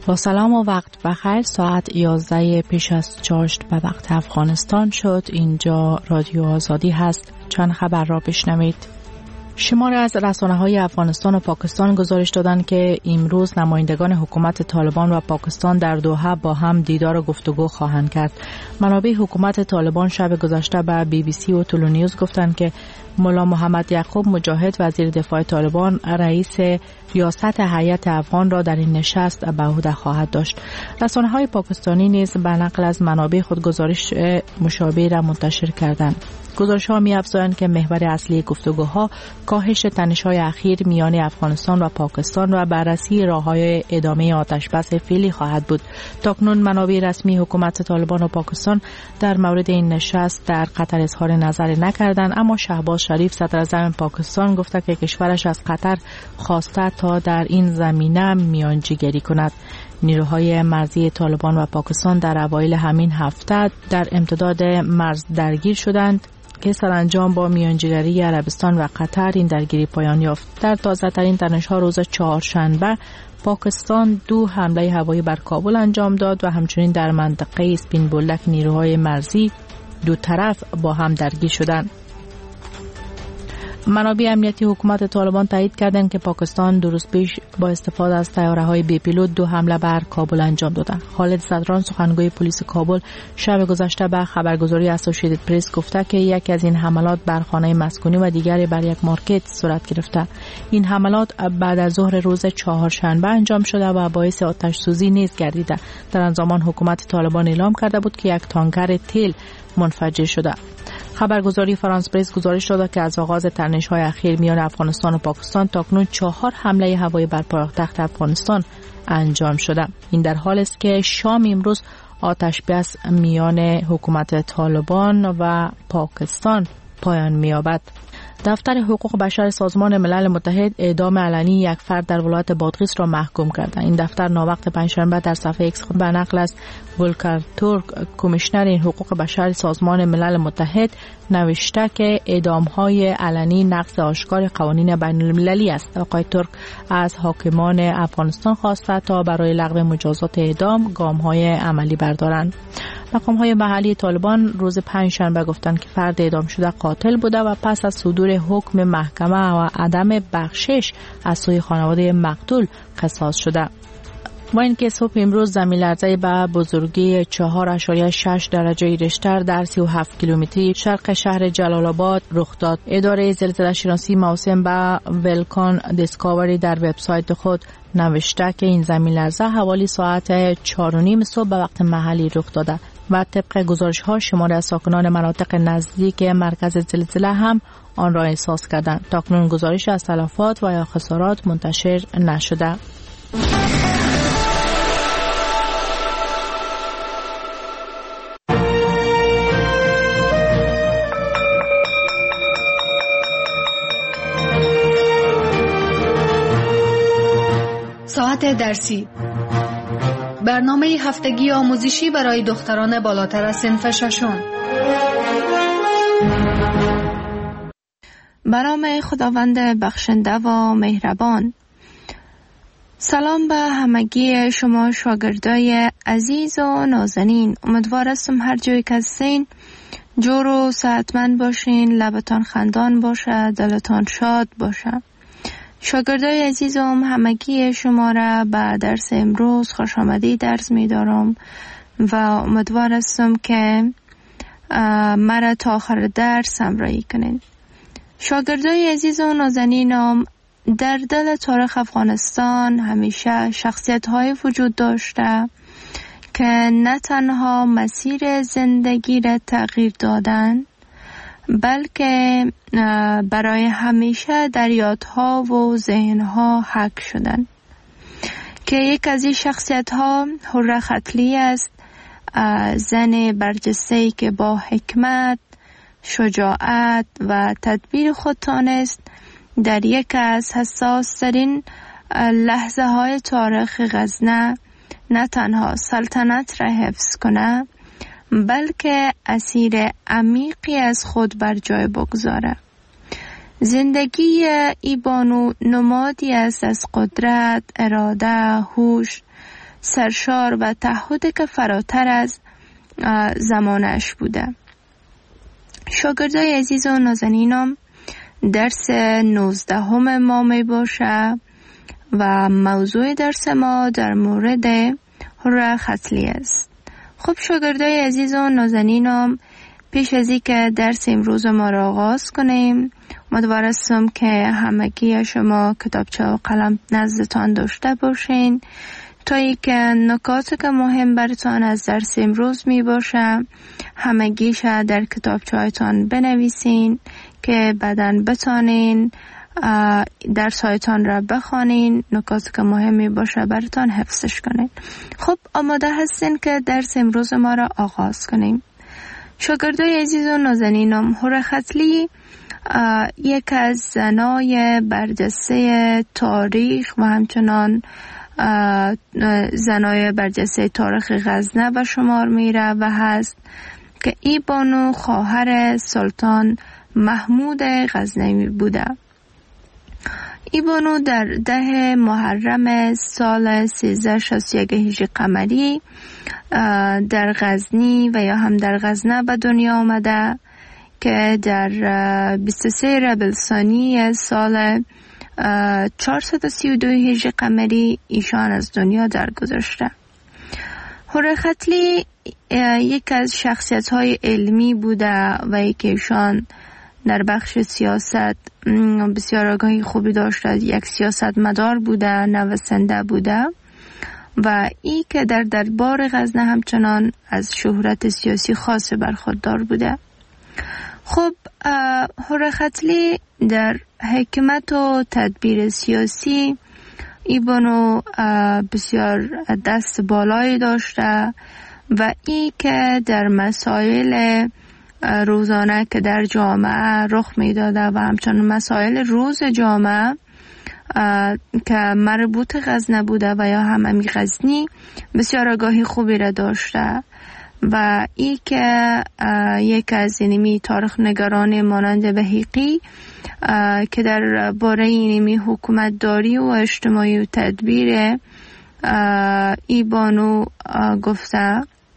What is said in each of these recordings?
با سلام و وقت بخیر. ساعت 11 پیش از چاشت به وقت افغانستان شد. اینجا رادیو آزادی هست. چند خبر را بشنوید. شماری از رسانه‌های افغانستان و پاکستان گزارش دادند که امروز نمایندگان حکومت طالبان و پاکستان در دوحه با هم دیدار و گفتگو خواهند کرد. منابع حکومت طالبان شب گذشته به BBC و تلونیوز گفتند که ملا محمد یعقوب مجاهد وزیر دفاع طالبان رئیس ریاست هیئت افغان را در این نشست به عهده خواهد داشت. رسانه‌های پاکستانی نیز به نقل از منابع خود گزارش مشابه را منتشر کردند. گزارش‌ها می‌افزایند که محور اصلی گفتگوها کاهش تنش‌های اخیر میان افغانستان و پاکستان و بررسی راه‌های ادامه آتش‌بس فعلی خواهد بود. تاکنون منابع رسمی حکومت طالبان و پاکستان در مورد این نشست در قطر اظهار نظر نکردند، اما شهباز شریف صدراعظم پاکستان گفته که کشورش از قطر خواسته تا در این زمینه میانجیگری کند. نیروهای مرزی طالبان و پاکستان در اوایل همین هفته در امتداد مرز درگیر شدند که سرانجام با میانجیگری عربستان و قطر این درگیری پایان یافت. در تازه‌ترین تنش‌ها روز چهارشنبه پاکستان 2 حمله هوایی بر کابل انجام داد و همچنین در منطقه اسپین بولک نیروهای مرزی دو طرف با هم درگیر شدند. منابع امنیتی حکومت طالبان تایید کردند که پاکستان 2 روز پیش با استفاده از طیاره‌های بی پیلوت 2 حمله بر کابل انجام داد. خالد صدران سخنگوی پلیس کابل شب گذشته به خبرگزاری اسوسییتد پرس گفته که یکی از این حملات بر خانه مسکونی و دیگری بر یک مارکت صورت گرفته. این حملات بعد از ظهر روز چهارشنبه انجام شده و باعث آتش سوزی نیز گردیده. در آن زمان حکومت طالبان اعلام کرده بود که یک تانکر تیل منفجر شده. خبرگزاری فرانس پرس گزارش داد که از آغاز تنش‌های اخیر میان افغانستان و پاکستان تاکنون 4 حمله هوایی بر پایتخت افغانستان انجام شده. این در حالی است که شام امروز آتش بس میان حکومت طالبان و پاکستان پایان می‌یابد. دفتر حقوق بشر سازمان ملل متحد اعدام علنی یک فرد در ولایت بادغیس را محکوم کرده. این دفتر ناوقت پنجشنبه در صفحه ایکس خود به نقل از ولکر تورک کمیشنر حقوق بشر سازمان ملل متحد نوشته که اعدام‌های علنی نقض آشکار قوانین بین‌المللی است. آقای تورک از حاکمان افغانستان خواسته تا برای لغو مجازات اعدام گام‌های عملی بردارند. مقام‌های محلی طالبان روز پنجشنبه گفتند که فرد اعدام شده قاتل بوده و پس از صدور حکم محکمه و عدم بخشش از سوی خانواده مقتول قصاص شده. با اینکه صبح امروز زمین لرزه به بزرگی 4.6 درجه ریشتر در 37 کیلومتری شرق شهر جلال آباد رخ داد. اداره زلزله شناسی موسوم به ولکان دیسکاوری در وبسایت خود نوشته که این زمین لرزه حوالی ساعت 4:30 صبح به وقت محلی رخ داده و طبق گزارش‌ها شماری از ساکنان مناطق نزدیک مرکز زلزله هم آن را احساس کردند. تاکنون گزارش از تلفات و یا خسارات منتشر نشده. ساعت درسی، برنامه هفتگی آموزشی برای دختران بالاتر از صنف ششم. به نام خداوند بخشنده و مهربان. سلام به همگی شما شاگردای عزیز و نازنین. امیدوار هستم هر جایی که هستین جور و صحتمند باشین، لبتان خندان باشه، دلتان شاد باشه. شاگردای عزیزم، همگی شما را به درس امروز خوش آمدید درس می دارم و امیدوار هستم که مرا تا آخر درس همراهی کنین. شاگردای عزیز و نازنینم، در دل تاریخ افغانستان همیشه شخصیت های وجود داشته که نه تنها مسیر زندگی را تغییر دادن، بلکه برای همیشه در یادها و ذهنها حک شدن. که یک از این شخصیت ها حره ختلی است، زن برجسته‌ای که با حکمت، شجاعت و تدبیر خود تانست در یک از حساس ترین لحظه های تاریخ غزنه نه تنها سلطنت را حفظ کنه، بلکه اسیر عمیقی از خود بر جای بگذاره. زندگی ای بانو نمادی است از قدرت، اراده، هوش، سرشار و تعهدی که فراتر از زمانش بوده. شاگردای عزیز و نازنینم، درس 19 ما می باشه و موضوع درس ما در مورد حره ختلی است. خب شاگردای عزیز و نازنینم، پیش از اینکه درس امروز ما را آغاز کنیم، امیدوار هستم که همگی شما کتابچه و قلم نزدتان داشته باشین تا اینکه نکاتی که مهم براتان از درس امروز می باشه همگیش در کتابچه هایتان بنویسین که بعداً بتانین درس هایتان را بخوانین، نکاتی که مهم می باشه براتان حفظش کنین. خب آماده هستین که درس امروز ما را آغاز کنیم؟ شاگردای عزیز و نازنینم، حره ختلی یک از زنای برجسته تاریخ و همچنان زنای برجسته تاریخ غزنه به شمار میره و هست که ای بانو خواهر سلطان محمود غزنوی بوده. ای بانو در 10 محرم سال 1361 هجری قمری در غزنی و یا هم در غزنه به دنیا آمده که در 23 ربیع الثانی سال 432 هجری قمری ایشان از دنیا درگذشته. حره ختلی یک از شخصیت‌های علمی بوده و یک ایشان در بخش سیاست بسیار آگاهی خوبی داشته، یک سیاست مدار بوده، نویسنده بوده و ای که در دربار غزنه همچنان از شهرت سیاسی خاص برخوردار بوده. خب حره ختلی در حکمت و تدبیر سیاسی ای بانو بسیار دست بالایی داشته و ای که در مسائل روزانه که در جامعه رخ می داده و همچنان مسائل روز جامعه که مربوط غزنه بوده و یا هممی غزنی بسیار آگاهی خوبی را داشته و ای که یک از اینمی تاریخ نگاران مانند بهیقی که در باره اینمی حکومت داری و اجتماعی و تدبیر ای بانو گفته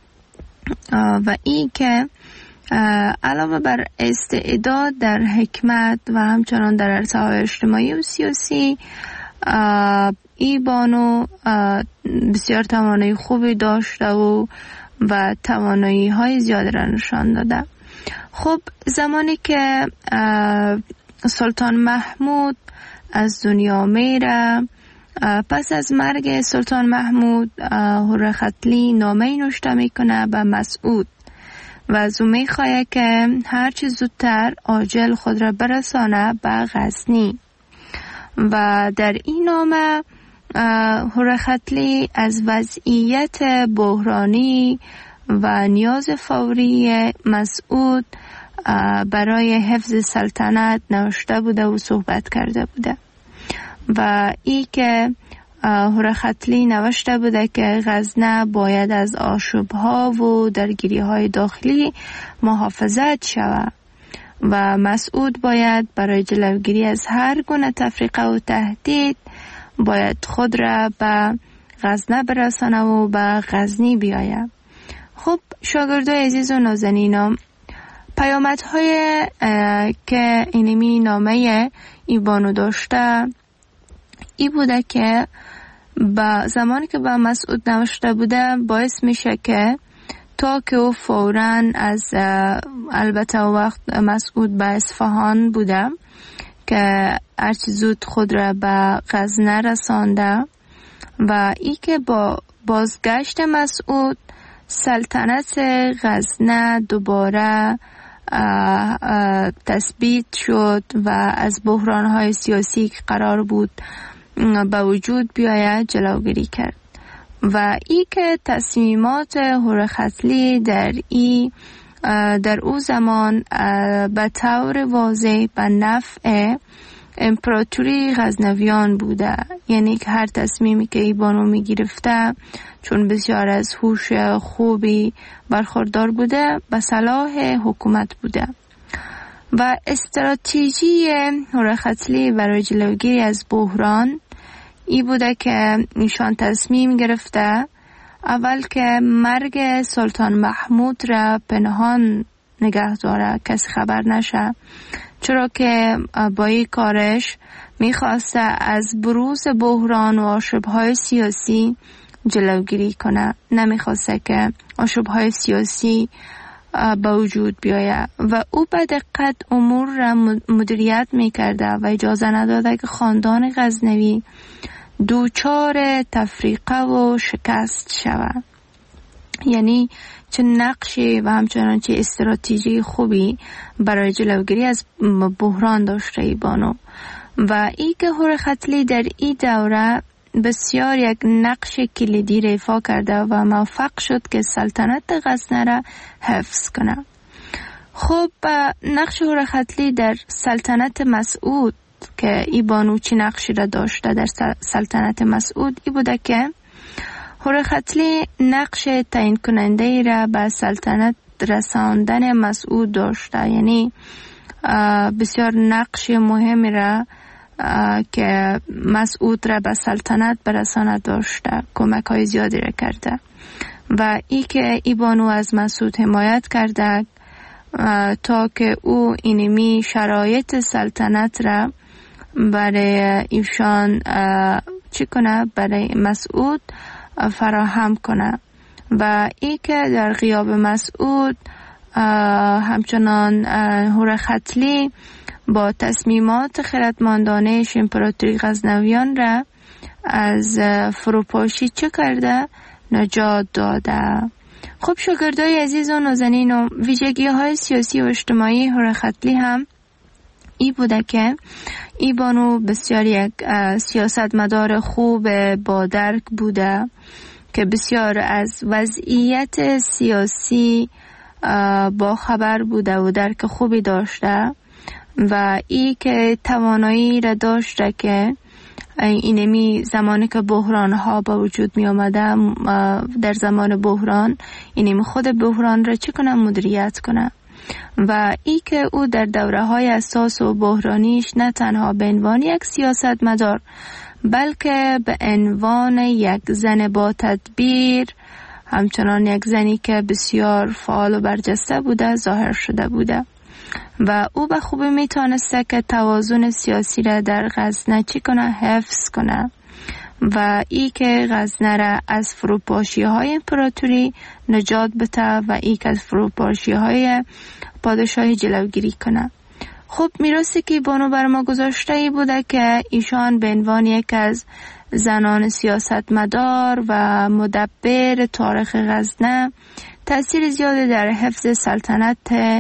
و ای که علاوه بر استعداد در حکمت و همچنان در عرصه‌های اجتماعی و سیاسی ای بانو بسیار توانایی خوبی داشته و توانایی های زیاد را نشان داده. خب زمانی که سلطان محمود از دنیا میره، پس از مرگ سلطان محمود حره ختلی نامه نوشته میکنه به مسعود و از او میخواه که هرچی زودتر عاجل خود را برسانه به غزنی و در این نامه حره ختلی از وضعیت بحرانی و نیاز فوری مسعود برای حفظ سلطنت نوشته بوده و صحبت کرده بوده و ای که حره ختلی نوشته بوده که غزنه باید از آشوب‌ها و درگیری‌های داخلی محافظت شود و مسعود باید برای جلوگیری از هر گونه تفریقه و تهدید باید خود را به غزنه برسانه و به غزنی بیاید. خب شاگردای عزیز و نازنینم، پیامدهای که اینمی نامه ای بانو داشته ای بوده که با زمانی که با مسعود نوشته بوده باعث میشه که تا که او فوراً از البته وقت مسعود به اصفهان بوده که هرچی زود خود را به غزنه رسانده و ای که با بازگشت مسعود سلطنت غزنه دوباره تثبیت شد و از بحران‌های سیاسی که قرار بود به وجود بیاید جلوگیری کرد و ای که تصمیمات حره ختلی در او زمان به طور واضح به نفع امپراتوری غزنویان بوده، یعنی که هر تصمیمی که ای بانو می گرفته چون بسیار از هوش خوبی برخوردار بوده به صلاح حکومت بوده و استراتژی حره ختلی برای جلوگیری از بحران ای بوده که ایشان تصمیم گرفته اول که مرگ سلطان محمود را پنهان نگه داره، کسی خبر نشه، چرا که با این کارش میخواسته از بروز بحران و آشوب‌های سیاسی جلوگیری کنه. نمیخواسته که آشوب‌های سیاسی به وجود بیاید و او به دقت امور را مدیریت میکرده و اجازه نداده که خاندان غزنوی دوچار تفریقه و شکست شود. یعنی چه نقشی و همچنان چه استراتژی خوبی برای جلوگیری از بحران داشته ای بانو. و ای که هور ختلی در این دوره بسیار یک نقش کلیدی را ایفا کرده و موفق شد که سلطنت غزنه را حفظ کنه. خب نقش هور ختلی در سلطنت مسعود که ای بانو چی نقشی را داشته در سلطنت مسعود ای بوده که هور ختلی نقش تعیین کننده ای را به سلطنت رساندن مسعود داشته. یعنی بسیار نقش مهمی را که مسعود را به سلطنت برسانه داشته، کمک های زیادی را کرده و ای که ای بانو از مسعود حمایت کرده تا که او اینمی شرایط سلطنت را برای ایشان چی کنه، برای مسعود فراهم کنه و ای که در غیاب مسعود همچنان هور ختلی با تصمیمات خردمندانه امپراتوری غزنویان را از فروپاشی چه کرده؟ نجات داده. خب شاگردای عزیز و نازنین و ویژگی های سیاسی و اجتماعی هور ختلی هم ای بوده که ای بانو بسیار یک سیاستمدار خوب با درک بوده که بسیار از وضعیت سیاسی با خبر بوده و درک خوبی داشته و ای که توانایی را داشته که اینمی زمانی که بحران ها با وجود می آمده در زمان بحران اینمی خود بحران را چی کنه، مدیریت کنه و ای که او در دوره های اساس و بحرانیش نه تنها به عنوان یک سیاستمدار بلکه به عنوان یک زن با تدبیر، همچنان یک زنی که بسیار فعال و برجسته بوده ظاهر شده بوده و او به خوبی میتونسته که توازن سیاسی را در غزنه چی کنه، حفظ کنه و ای که غزنه را از فروپاشی های امپراتوری نجات بده و ای که از فروپاشی های پادشاهی جلوگیری کنه. خب میراثی که بانو بر ما گذاشته ای بوده که ایشان به عنوان یک از زنان سیاستمدار و مدبر تاریخ غزنه تأثیر زیادی در حفظ سلطنت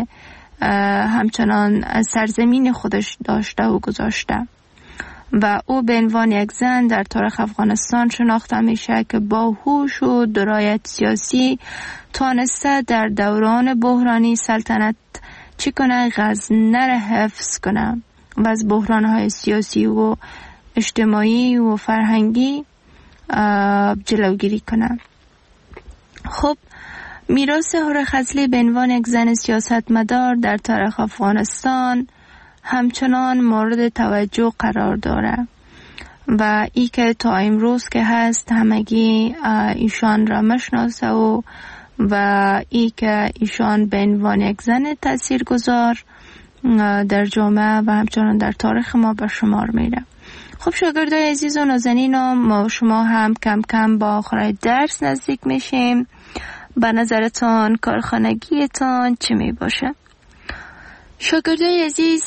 همچنان سرزمین خودش داشته و گذاشته و او به عنوان یک زن در تاریخ افغانستان شناخته میشه که با هوش و درایت سیاسی تانسته در دوران بحرانی سلطنت چی کنه، غزنه را حفظ کنه و از بحرانهای سیاسی و اجتماعی و فرهنگی جلوگیری کنه. خب میراث هور ختلی به عنوان یک زن سیاستمدار در تاریخ افغانستان همچنان مورد توجه قرار داره و ای که تا امروز که هست همگی ایشان را مشناسه و ای که ایشان به عنوان یک زن تاثیرگذار در جامعه و همچنان در تاریخ ما به شمار میره. خب شاگردای عزیز و نازنین، ما شما هم کم کم با آخر درس نزدیک میشیم. به نظرتان کارخانگیتان چی می باشه؟ شاگردای عزیز،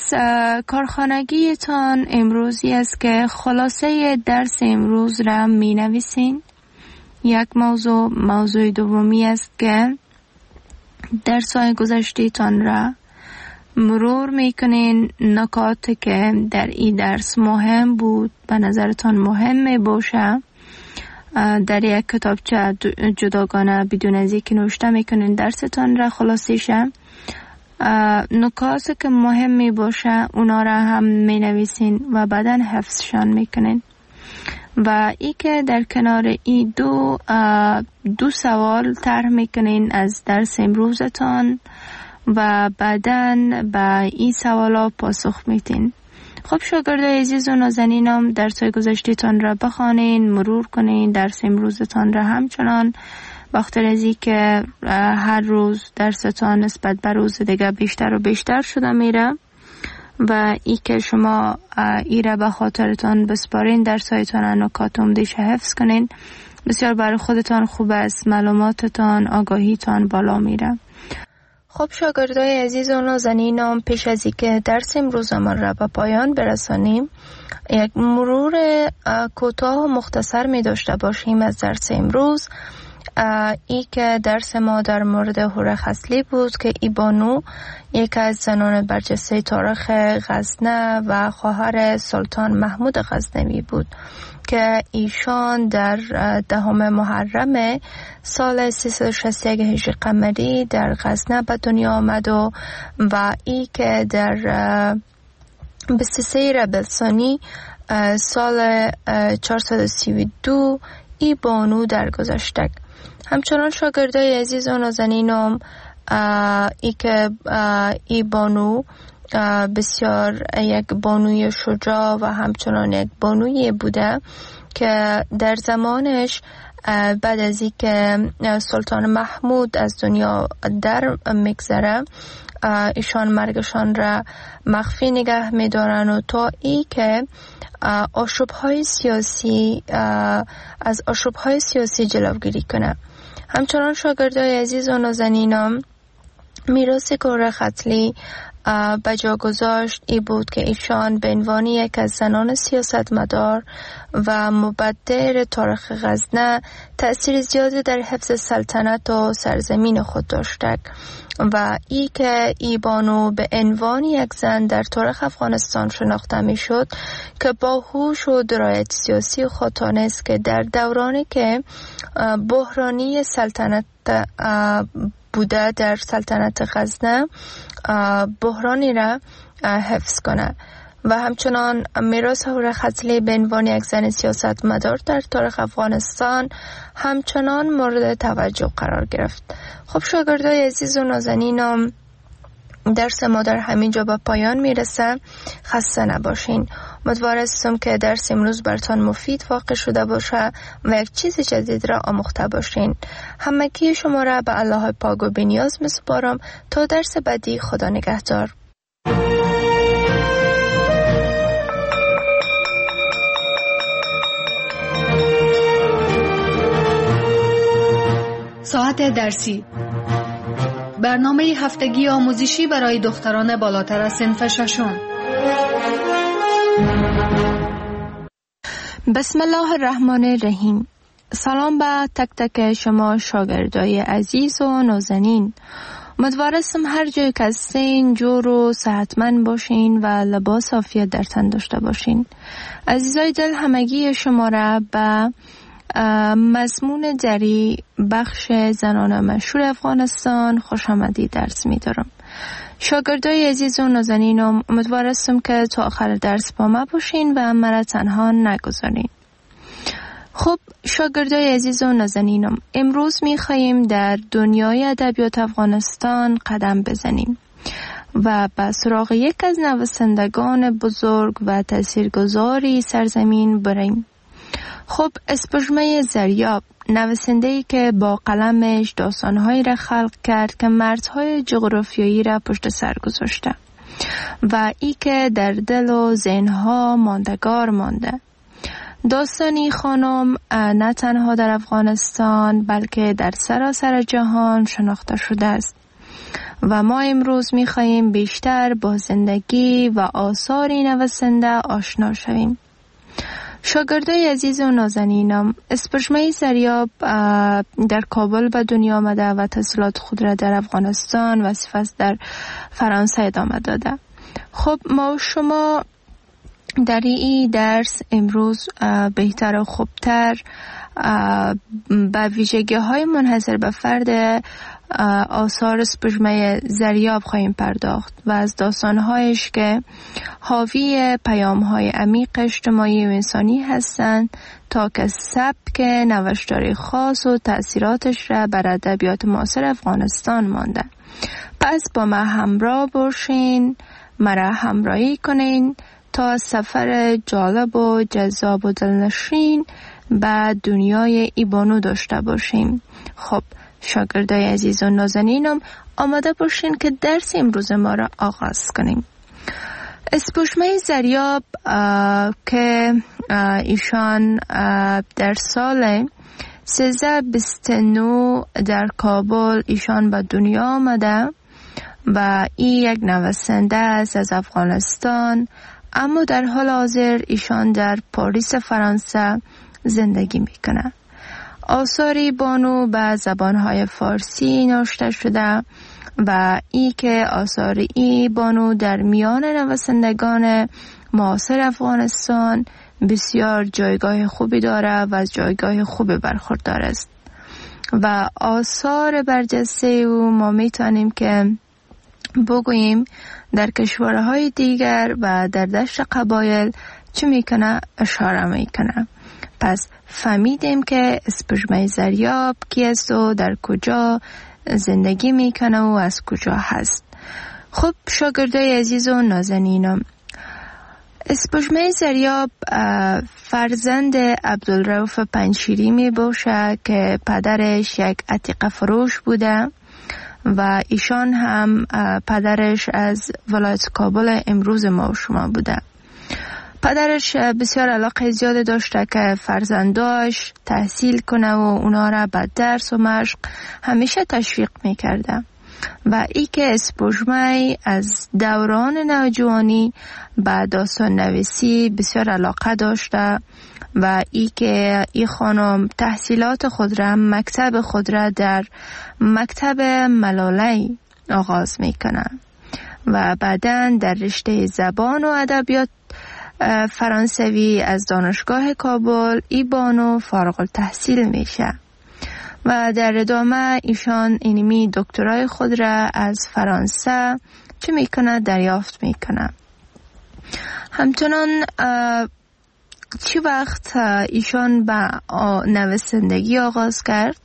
کارخانگیتان امروزی است که خلاصه درس امروز را می نویسین. یک موضوع دومی است که درس‌های گذشته‌تان را مرور میکنین. نکاتی که در این درس مهم بود به نظرتان مهم باشه در یک کتابچه جداگانه بدون از اینکه نوشته میکنین درستان را خلاصه شه. نکاتی که مهم می باشه اونا را هم می نویسین و بعدا حفظشان میکنین و ای که در کنار این دو سوال طرح میکنین از درس امروزتان و بعدا به این سوالا پاسخ میدین. خب شاگردای عزیز و نازنینم، درس‌های گذشته‌تان را بخوانین، مرور کنین، درس امروزتان را همچنان بخاطر از این که هر روز درستان نسبت به روز دیگه بیشتر و بیشتر شده میره و ای که شما ایره به خاطرتان بسپارین، درسایتان نکات عمده‌اش حفظ کنین، بسیار برای خودتان خوب است، معلوماتتان، آگاهیتان بالا میره. خب شاگردای عزیز و نازنینم، پیش از اینکه درس امروزمان را به پایان برسانیم، یک مرور کوتاه و مختصر می داشته باشیم از درس امروز. ای که درس ما در مورد هوره خصلی بود که ای بانو یکی از زنان برجسته تاریخ غزنه و خواهر سلطان محمود غزنوی بود که ایشان در 10 محرم سال 361 هجری قمری در غزنه به دنیا آمد و ای که در 23 ربیع الثانی سال 432 ای بانو درگذشت. همچنان شاگردای عزیز و نازنینم، ای که ای بانو بسیار یک بانوی شجاع و همچنان یک بانوی بوده که در زمانش بعد از این که سلطان محمود از دنیا در میگذره، ایشان مرگشان را مخفی نگه میدارن و تا ای که آشوب‌های سیاسی از آشوب‌های سیاسی جلوگیری کنه. همچنان شاگردای عزیز و نازنینم، میراث هوره خصلی به جا گذاشت ای بود که ایشان به عنوان یک از زنان سیاستمدار و مبدر تاریخ غزنه تأثیر زیادی در حفظ سلطنت و سرزمین خود داشته و ای که ای بانو به عنوان یک زن در تاریخ افغانستان شناخته می شد که با هوش و درایت سیاسی خود تانست که در دورانی که بحرانی سلطنت بوده در سلطنت غزنه بحرانی را حفظ کنه و همچنان میراث هوره خصلی به عنوان یک زن سیاستمدار در تاریخ افغانستان همچنان مورد توجه قرار گرفت. خب شاگردای عزیز و نازنینم، درس ما در همین جا به پایان میرسه. خسته نباشین. امیدوارم که درس امروز براتون مفید واقع شده باشه و یک چیز جدید را آموخته باشین. همگی شما را به الله پاک و بی‌نیاز میسپارم تا درس بعدی. خدا نگهدار. ساعت درسی، برنامه هفتگی آموزشی برای دختران بالاتر از صنف ششم. بسم الله الرحمن الرحیم. سلام به تک تک شما شاگردای عزیز و نازنین. امیدوارم هر جای که هستین جور و صحتمند باشین و لباس عافیت در تن داشته باشین. عزیزای دل، همگی شما را به مضمون دری بخش زنان مشهور افغانستان خوش آمدی درس می دارم. شاگردای عزیز و نازنینم، امیدوارم که تا آخر درس با ما باشین و مرا تنها نگذارین. خب شاگردای عزیز و نازنینم، امروز می خواهیم در دنیای ادبیات افغانستان قدم بزنیم و به سراغ یک از نویسندگان بزرگ و تاثیرگذاری سرزمین بریم. خب اسپژمه زریاب، نویسنده‌ای که با قلمش داستان‌هایی را خلق کرد که مرزهای جغرافیایی را پشت سر گذاشته و ای که در دل و ذهن‌ها ماندگار مانده. داستانی خانم نه تنها در افغانستان بلکه در سراسر جهان شناخته شده است و ما امروز می‌خواهیم بیشتر با زندگی و آثار نویسنده آشنا شویم. شاگردای عزیز و نازنینم، اسپژمه زریاب در کابل به دنیا آمده و تحصیلات خود را در افغانستان و سپس در فرانسه ادامه داده. خب ما و شما در این درس امروز بهتر و خوبتر به ویژگی‌های منحصر به فرد آثار اسپژمه زریاب خواهیم پرداخت و از داستان‌هایش که حاوی پیام‌های عمیق اجتماعی و انسانی هستند تا که سبک نوشتاری خاص و تأثیراتش را بر ادبیات معاصر افغانستان مانده. پس با ما همراه باشین، مرا همراهی کنین تا سفر جالب و جذاب و دلنشین به دنیای ای بانو داشته باشیم. خب شاگردای عزیز و نازنینم آماده باشین که درس امروز ما را آغاز کنیم. اسپوشمه زریاب که ایشان در سال 1329 در کابل ایشان به دنیا آمده و این یک نویسنده است از افغانستان، اما در حال حاضر ایشان در پاریس فرانسه زندگی میکنه. آثاری بانو به زبانهای فارسی نوشته شده و ای که آثار ای بانو در میان نویسندگان معاصر افغانستان بسیار جایگاه خوبی داره و از جایگاه خوبی برخوردار است و آثار برجسته او ما میتونیم که بگوییم در کشورهای دیگر و در دشت قبایل چه میکنه اشاره میکنه. پس فهمیدیم که اسپوشمه زریاب کی است و در کجا زندگی میکنه و از کجا هست. خب شاگردای عزیز و نازنینم، اسپوشمه زریاب فرزند عبدالرؤوف پنجشیری می باشه که پدرش یک عتیقه فروش بوده و ایشان هم پدرش از ولایت کابل امروز ما و شما بوده. پدرش بسیار علاقه زیاد داشته که فرزنداش تحصیل کنه و اونا را به درس و مشق همیشه تشویق میکرده و ای که اسپوشمه از دوران نوجوانی به داستان نویسی بسیار علاقه داشته و ای که ای خانم تحصیلات خود را مکتب خود را در مکتب ملاله آغاز میکنه و بعداً در رشته زبان و ادبیات فرانسوی از دانشگاه کابل ای بانو فارغ التحصیل میشه و در ادامه ایشان اینمی دکترای خود را از فرانسه چه میکنه دریافت میکنه. همچنان چی وقت ایشان به نویسندگی آغاز کرد،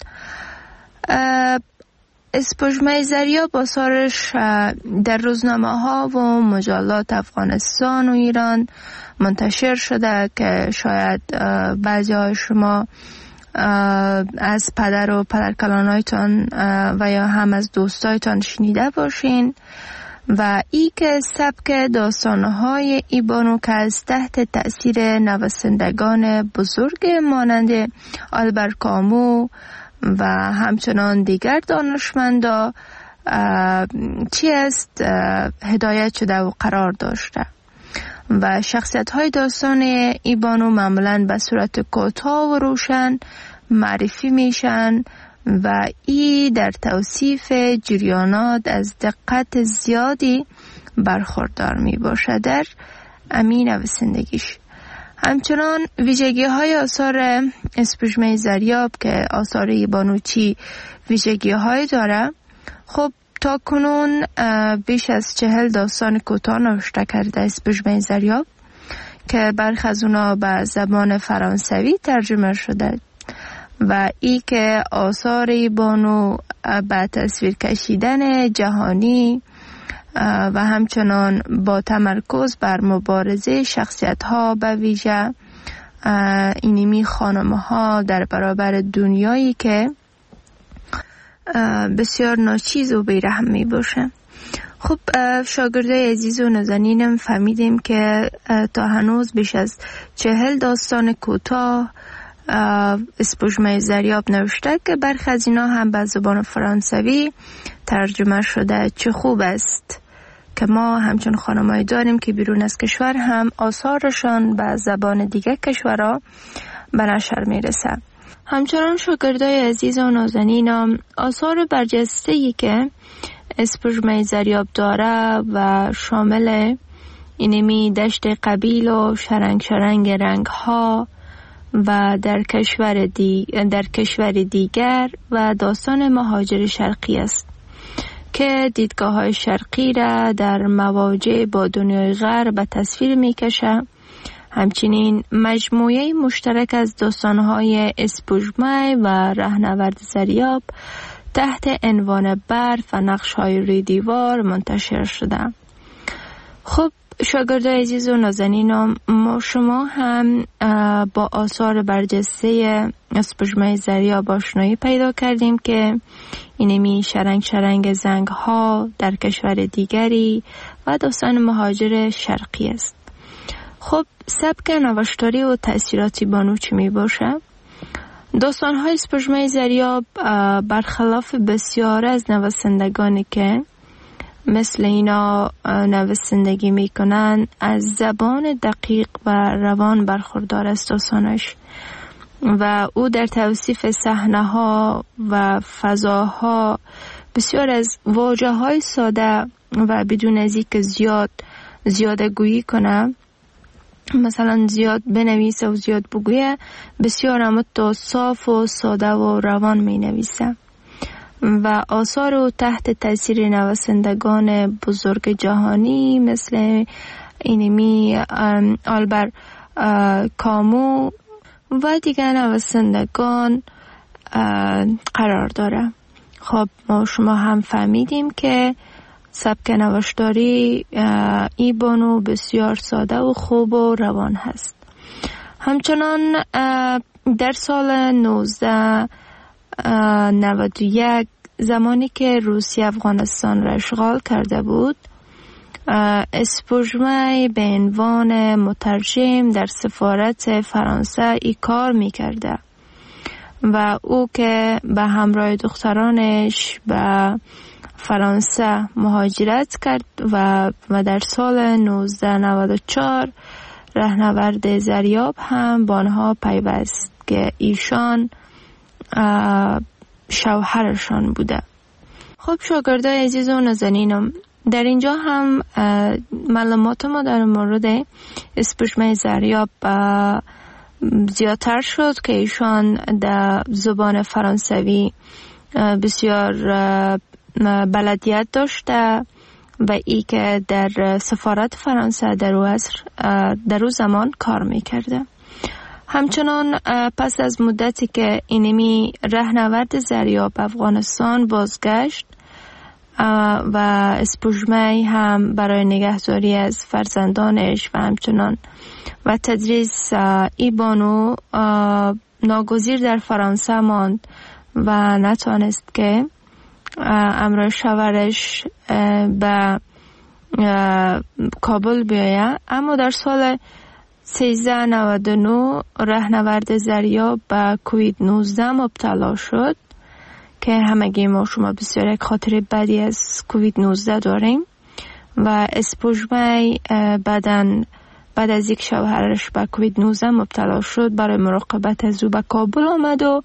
اسپوشمه زریاب آثارش در روزنامه ها و مجلات افغانستان و ایران منتشر شده که شاید بعضی های شما از پدر و پدرکلانایتان و یا هم از دوستایتان شنیده باشین و ای که سبک داستانهای ای بانو که از تحت تأثیر نویسندگان بزرگ مانند آلبر کامو و همچنان دیگر دانشمندا چی است هدایت شده و قرار داشته و شخصیت های داستان ای بانو معمولاً به صورت کوتاه و روشن معرفی میشن و ای در توصیف جریانات از دقت زیادی برخوردار می باشه در امین نویسندگیش. همچنان ویژگی های آثار اسپوشمه زریاب که آثار ای بانو چی ویژگی های داره، خب تا کنون بیش از 40 داستان کوتاه نوشته کرده اسپوشمه زریاب که برخی از اونا به زبان فرانسوی ترجمه شده و ای که آثار ای بانو به تصویر کشیدن جهانی و همچنان با تمرکز بر مبارزه شخصیت ها به ویژه اینمی خانم ها در برابر دنیایی که بسیار ناچیز و بیرحم می باشه. خب شاگردای عزیز و نازنینم فهمیدیم که تا هنوز بیش از 40 داستان کوتاه اسپوشمه زریاب نوشته که برخی از اینا هم به زبان فرانسوی ترجمه شده. چه خوب است که ما همچون خانمایی داریم که بیرون از کشور هم آثارشان به زبان دیگه کشورها به نشر میرسه. همچنان شاگردای عزیز و نازنینم آثار برجسته‌ای که اسپوشمه زریاب داره و شامل اینمی دشت قبیل و شرنگ رنگ ها و در کشور دیگر و داستان مهاجر شرقی است که دیدگاه های شرقی را در مواجه با دنیای غرب به تصویر می کشه. همچنین مجموعه مشترک از داستانهای اسپوشمه و رهنورد زریاب تحت عنوان برف و نقش‌های روی دیوار منتشر شده. خب شاگردای عزیز و نازنینم، ما شما هم با آثار برجسته اسپوژمه ضریاب آشنایی پیدا کردیم که اینمی شرنگ زنگ ها در کشور دیگری و داستان مهاجر شرقی است. خب سبک نوشتاری و تأثیراتی بانو چی می باشه؟ داستان های اسپوژمه ضریاب برخلاف بسیار از نویسندگانی که مثل اینا نویسندگی میکنن، از زبان دقیق و روان برخوردار است داستانش و او در توصیف صحنه ها و فضاها بسیار از واژه های ساده و بدون از اینکه زیاده گویی کنه، مثلا زیاد بنویسه و زیاد بگویه، بسیار همت صاف و ساده و روان می نویسه و آثار او تحت تاثیر نویسندگان بزرگ جهانی مثل اینمی آلبر کامو و دیگر نویسندگان قرار داره. خب ما شما هم فهمیدیم که سبک نوشتاری ای بانو بسیار ساده و خوب و روان هست. همچنان در سال 1991 زمانی که روسیه افغانستان را اشغال کرده بود، اسپوژمه به عنوان مترجم در سفارت فرانسه ای کار می کرده و او که به همراه دخترانش به فرانسه مهاجرت کرد و در سال 1994 رهنورد ضریاب هم با آنها پیوست که ایشان شوهرشان بوده. خب شاگردای عزیز و نازنینم، در اینجا هم معلومات ما در مورد اسپوژمه ضریاب زیادتر شد که ایشان در زبان فرانسوی بسیار بلدیت داشته و ای که در سفارت فرانسه در او زمان کار میکرده. همچنان پس از مدتی که اینمی رهنورد ضریاب افغانستان بازگشت و اسپوژمه هم برای نگهداری از فرزندانش و همچنان و تدریس ای بانو ناگزیر در فرانسه ماند و نتوانست که امر شوهرش به کابل بیاید. اما در سال 1399 رهنورد ضریاب به کووید 19 مبتلا شد که همگی ما شما بسیار یک خاطره بدی از کووید 19 داریم و اسپوژمه بعد از یک شوهرش به کووید 19 مبتلا شد برای مراقبت از او به کابل آمد و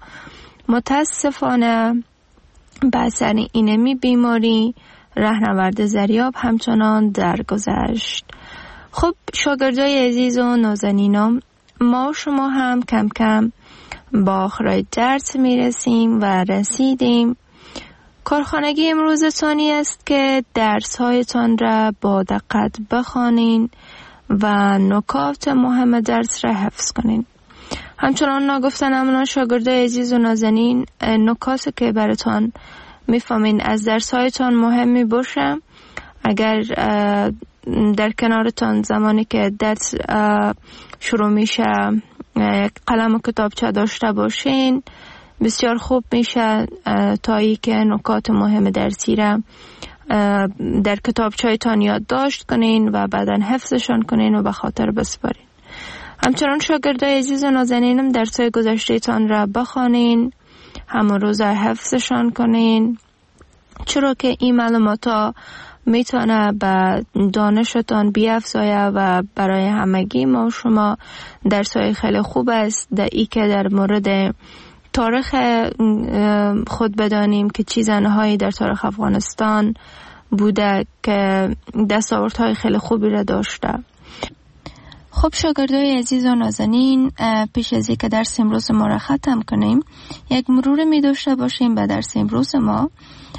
متاسفانه به اثر اینمی بیماری رهنورد ضریاب همچنان درگذشت. خب شاگردای عزیز و نازنینم، ما شما هم کم کم با آخرای درس میرسیم و رسیدیم. کارخانگی امروزتانی است که درس هایتان را با دقت بخوانین و نکات مهم درس را حفظ کنین. همچنان نگفتن امنا شاگردای عزیز و نازنین، نکاتی که براتان میفهمین از درس هایتان مهمی باشه. اگر در کنارتان زمانی که درس شروع میشه قلم و کتابچه داشته باشین بسیار خوب میشه تا ای که نکات مهم درسی را در کتابچه‌تان یادداشت کنین و بعداً حفظشان کنین و به خاطر بسپارین. همچنان شاگردای عزیز و نازنینم درس‌های گذشته‌تان را بخوانین، همون روز حفظشان کنین، چرا که این معلومات میتونه به دانشتان بیافزاید و برای همگی ما شما درس‌های خیلی خوب است در ای که در مورد تاریخ خود بدانیم که چه زنهایی در تاریخ افغانستان بوده که دستاوردهای خیلی خوبی را داشته. خب شاگردای عزیز و نازنین، پیش از اینکه درس امروز ما را ختم کنیم یک مرور می داشته باشیم به درس امروز ما.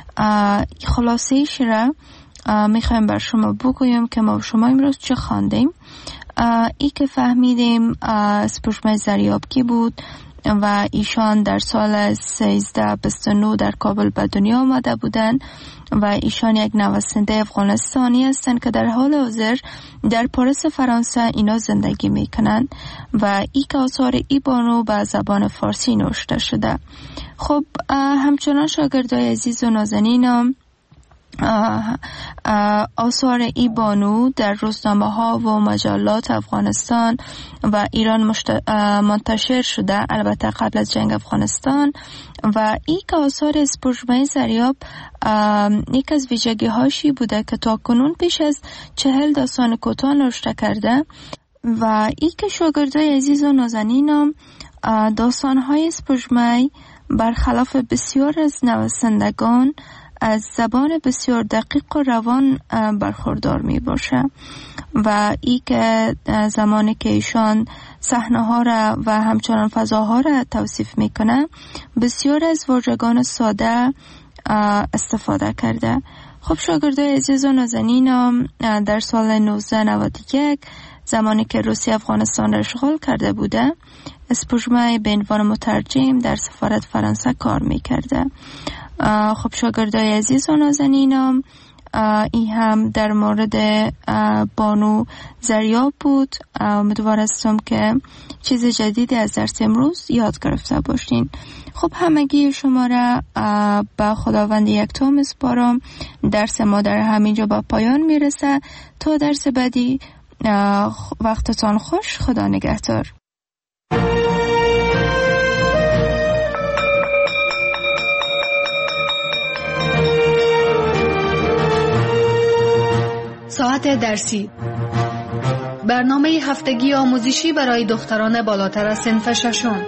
خلاصه‌اش را میخوایم بر شما بگویم که ما شما امروز چه خواندیم. ای که فهمیدیم اسپوژمه ضریاب کی بود، و ایشان در سال 1329 در کابل به دنیا آمده بودند و ایشان یک نویسنده افغانستانی هستند که در حال حاضر در پاریس فرانسه اینا زندگی میکنند و ای که آثار ای بانو به زبان فارسی نوشته شده. خب همچنان شاگردای عزیز و نازنینم، آثار ای بانو در روزنامه ها و مجلات افغانستان و ایران منتشر شده، البته قبل از جنگ افغانستان. و ای که آثار اسپوژمه زریاب یک از ویژگی هاشی بوده که تا کنون پیش از 40 داستان کوتاه نوشته کرده و ای که شاگردای عزیز و نازنینم، داستان های اسپوژمه برخلاف بسیار از نویسندگان از زبان بسیار دقیق و روان برخوردار می باشه و ای که زمانی که ایشان صحنه ها را و همچنان فضاها را توصیف میکنه بسیار از واژگان ساده استفاده کرده. خب شاگردای عزیز و نازنینم، در سال 1991 زمانی که روسیه افغانستان را اشغال کرده بوده، اسپوژمه به عنوان مترجم در سفارت فرانسه کار میکرده. خب شاگردای عزیز و نازنینم، این هم در مورد بانو زریاب بود. امیدوار هستم که چیز جدیدی از درس امروز یاد گرفته باشین. خب همگی شما را به خداوند یکتا میسپارم. درس ما در همینجا به پایان میرسه. تا درس بعدی وقتتان خوش. خدا نگهدار. ساعت درسی، برنامه هفتگی آموزشی برای دختران بالاتر از صنف ششم.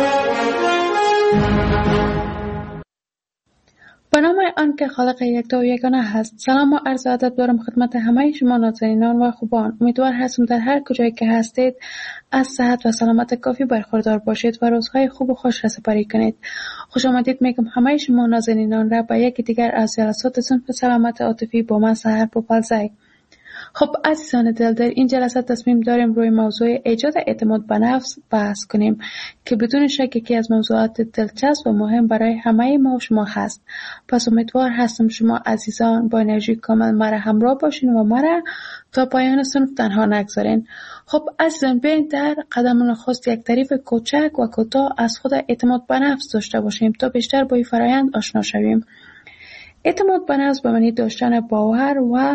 به نام آن که خالق یکتا و یگانه هست. سلام و عرض ادب دارم خدمت همه شما نازنینان و خوبان. امیدوار هستم در هر کجایی که هستید از صحت و سلامت کافی برخوردار باشید و روزهای خوب و خوش را سپری کنید. خوش آمدید میگم همه شما نازنینان را به یکی دیگر از جلسات صنف سلامت عاطفی با من سحر پوپلزی. خب عزیزان دل، در این جلسه تصمیم داریم روی موضوع ایجاد اعتماد به نفس بحث کنیم که بدون شک یکی از موضوعات دلچسب و مهم برای همه ما و شما هست. پس امیدوار هستم شما عزیزان با انرژی کامل مرا همراه باشین و مرا تا پایان صنف تنها نگذارین. خب عزیزان، بیاین در قدم نخست یک تعریف کوچک و کوتاه از خود اعتماد به نفس داشته باشیم تا بیشتر با این فرآیند آشنا شویم. اعتماد به نفس به معنی داشتن باور و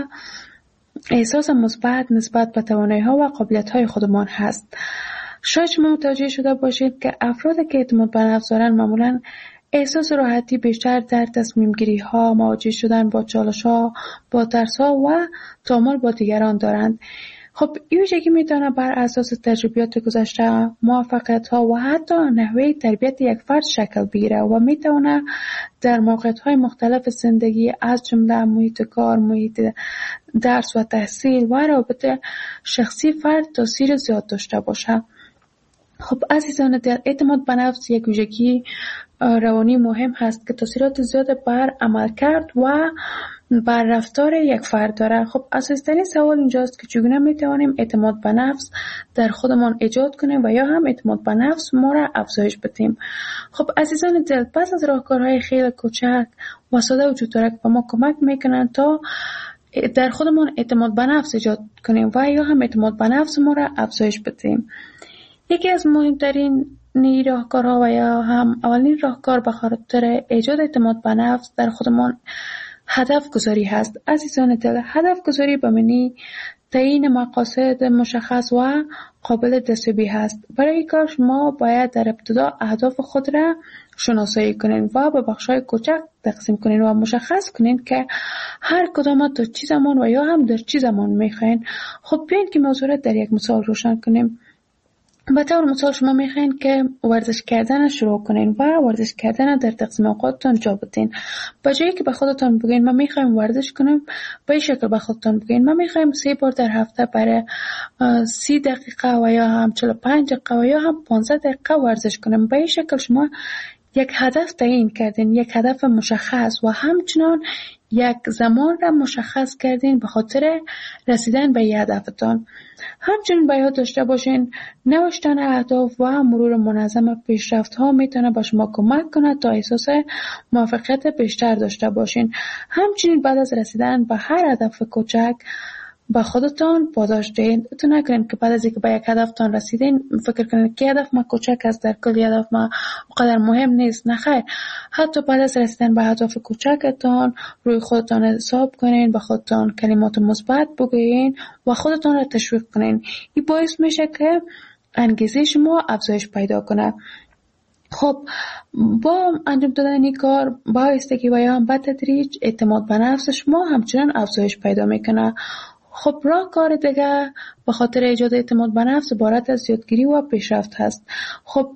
احساس مثبت نسبت به توانایی‌ها و قابلیت‌های خودمان هست. شاید شما متوجه شده باشید که افرادی که اعتماد به نفس دارند معمولاً احساس راحتی بیشتر در تصمیم گیری ها، مواجه شدن با چالش ها، با ترس ها و تعامل با دیگران دارند. خب این ویژگی میتونه بر اساس تجربیات گذشته، موفقیت ها و حتی نحوه تربیت یک فرد شکل بگیره و میتونه در موقعیت های مختلف زندگی از جمله محیط کار، محیط درس و تحصیل و رابطه شخصی فرد تاثیر زیاد داشته باشه. خب عزیزان دل، اعتماد به نفس یک ویژگی روانی مهم هست که تاثیرات زیاد بر عملکرد و بر رفتار یک فرد داره. خب اساسی‌ترین سوال اینجاست که چگونه میتوانیم اعتماد به نفس در خودمان ایجاد کنیم و یا هم اعتماد به نفس ما را افزایش بدیم. خب عزیزان دل، پس از راهکارهای خیلی کوچک و ساده وجود داره که به ما کمک میکنن تا در خودمان اعتماد به نفس ایجاد کنیم و یا هم اعتماد به نفس ما را افزایش بدیم. یکی از مهمترین راهکارها و یا هم اولین راهکار به خاطر ایجاد اعتماد به نفس در خودمان هدف گذاری هست. عزیزان دل، هدف گذاری به معنی تعیین مقاصد مشخص و قابل دستیابی هست. برای این کار شما باید در ابتدا اهداف خود را شناسایی کنین و به بخش‌های کوچک تقسیم کنین و مشخص کنین که هر کدام تا چه زمان و یا هم در چه زمان میخواین. خب بیاین که موضوع را در یک مثال روشن کنیم. به طور مثال شما میخواین که ورزش کردن شروع کنین و ورزش کردن در تقسیم اوقاتتان جا بدین. به جایی که به خودتان بگین من میخوایم ورزش کنم، به این شکل به خودتان بگین من میخوایم 3 بار در هفته برای 30 دقیقه و یا هم 45 دقیقه و یا هم 15 دقیقه ورزش کنم. به این شکل شما یک هدف تعیین کردین، یک هدف مشخص و همچنان یک زمان را مشخص کردین به خاطر رسیدن به این هدفتان. همچنین به یاد داشته باشین نوشتن اهداف و مرور منظم پیشرفت ها میتونه به شما کمک کنه تا احساس موفقیت بیشتر داشته باشین. همچنین بعد از رسیدن به هر هدف کوچک با خودتان پاداش دهید. تو نکنین که بعد از اینکه به یک هدفتان رسیدین فکر کنین که هدف ما کوچک است، در کل هدف ما اونقدر مهم نیست. نه خیر، حتی بعد از رسیدن به هدف کوچکتان روی خودتان حساب کنین، به خودتان کلمات مثبت بگویین و خودتان را تشویق کنین. این باعث میشه که انگیزه شما افزایش پیدا کنه. خب با انجام دادن این کار با آهستگی و یا هم به تدریج اعتماد به نفس شما همچنان افزایش پیدا میکنه. خب راهکار دیگه به خاطر ایجاد اعتماد به نفس عبارت از یادگیری و پیشرفت هست. خب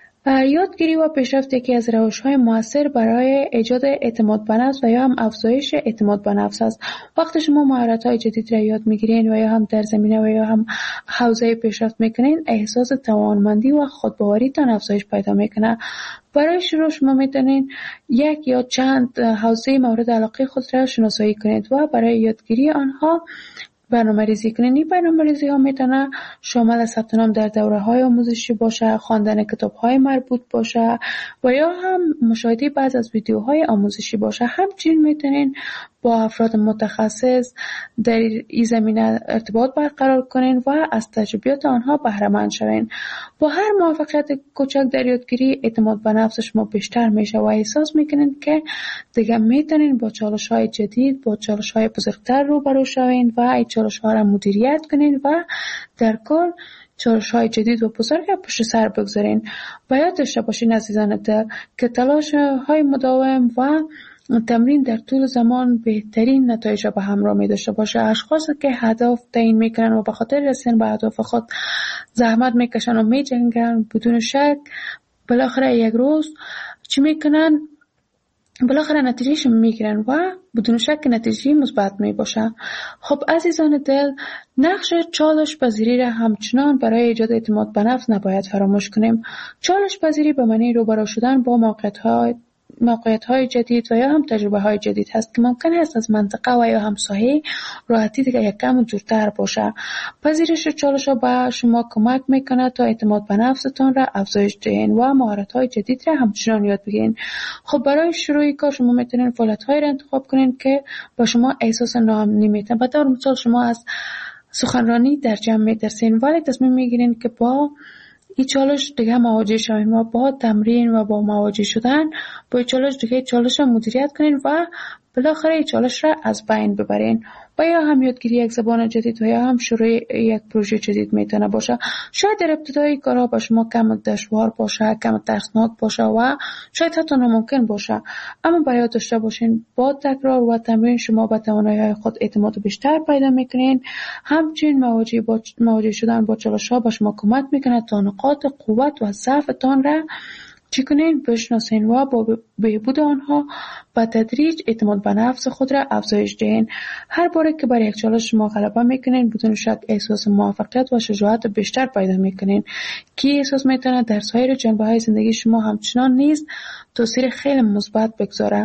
یادگیری و پیشرفت یکی از روش‌های مؤثر برای ایجاد اعتماد به نفس و یا هم افزایش اعتماد به نفس است. وقتی شما مهارت‌های جدید را یاد می‌گیرین و یا هم در زمینه و یا هم حوزه پیشرفت می‌کنین، احساس توانمندی و خودباوریتان افزایش پیدا می‌کنه. برای شروع شما می‌تونین یک یا چند حوزه مورد علاقه خود را شناسایی کنید و برای یادگیری آنها برنامه‌ریزی کنین. این برنامه‌ریزی ها میتونه شامل ثبت نام در دوره‌های آموزشی باشه، خواندن کتاب‌های مربوط باشه و یا هم مشاهده بعضی از ویدیوهای آموزشی باشه. همچنین میتونین با افراد متخصص در این زمینه ارتباط برقرار کنین و از تجربیات آنها بهره مند شوین. با هر موفقیت کوچک در یادگیری اعتماد به نفس شما بیشتر میشه و احساس میکنین که دیگه میتونین با چالش‌های جدید، با چالش‌های بزرگتر روبرو شوین و این چالش‌ها را مدیریت کنین و در کل چالش‌های جدید و بزرگ پشت سر بگذارین. و یاد داشته باشین عزیزان دل که تلاش‌های مداوم و تمرین در طول زمان بهترین نتایج را به همراه می داشته باشه. اشخاصی که هدف تعیین میکنن و به خاطر رسیدن به اهداف خود زحمت میکشن و میجنگن، بدون شک بالاخره یک روز چی میکنن؟ بالاخره نتیجهش میگیرن و بدون شک نتیجه مثبت می باشه. خب عزیزان دل، نقش چالش پذیری را همچنان برای ایجاد اعتماد به نفس نباید فراموش کنیم. چالش پذیری به معنی روبرو شدن با موقعیت‌های جدید و یا هم تجربه‌های جدید هست که ممکن است از منطقه و یا هم ساحه راحتی دیگه یک کم دورتر باشه. پذیرش چالش‌ها به شما کمک میکنه تا اعتماد به نفستان را افزایش دهین و مهارت‌های جدید را همچنان یاد بگیرین. خب برای شروع کار شما میتونین فعالیت‌هایی را انتخاب کنین که با شما احساس ناامنی میتن. به طور مثال شما از سخنرانی در جمع میترسین ولی تصمیم میگیرین که با این چالش دیگه مواجه شوین و با تمرین و با مواجه شدن با این چالش دیگه چالش را مدیریت کنین و بالاخره این چالش را از بین ببرین. و یا هم یادگیری یک زبان جدید و یا هم شروع یک پروژه جدید میتونه باشه. شاید در ابتدای کارها با شما کم دشوار باشه، کم ترسناک باشه و شاید حتی ناممکن باشه، اما باید داشته باشین با تکرار و تمرین شما به توانایی‌های خود اعتماد بیشتر پیدا میکنین. همچنین مواجه شدن با چالش‌ها به شما کمک میکنه تا نقاط قوت و ضعفتان را چی کنین؟ بشناسین و با بهبود آنها با تدریج اعتماد به نفس خود را افزایش دهین. هر باره که بر یک چالش شما غلبه میکنین بدون شک احساس موفقیت و شجاعت بیشتر پیدا میکنین که احساس میتونه در سایر جنبه‌های زندگی شما همچنان نیز تاثیر خیلی مثبت بگذاره.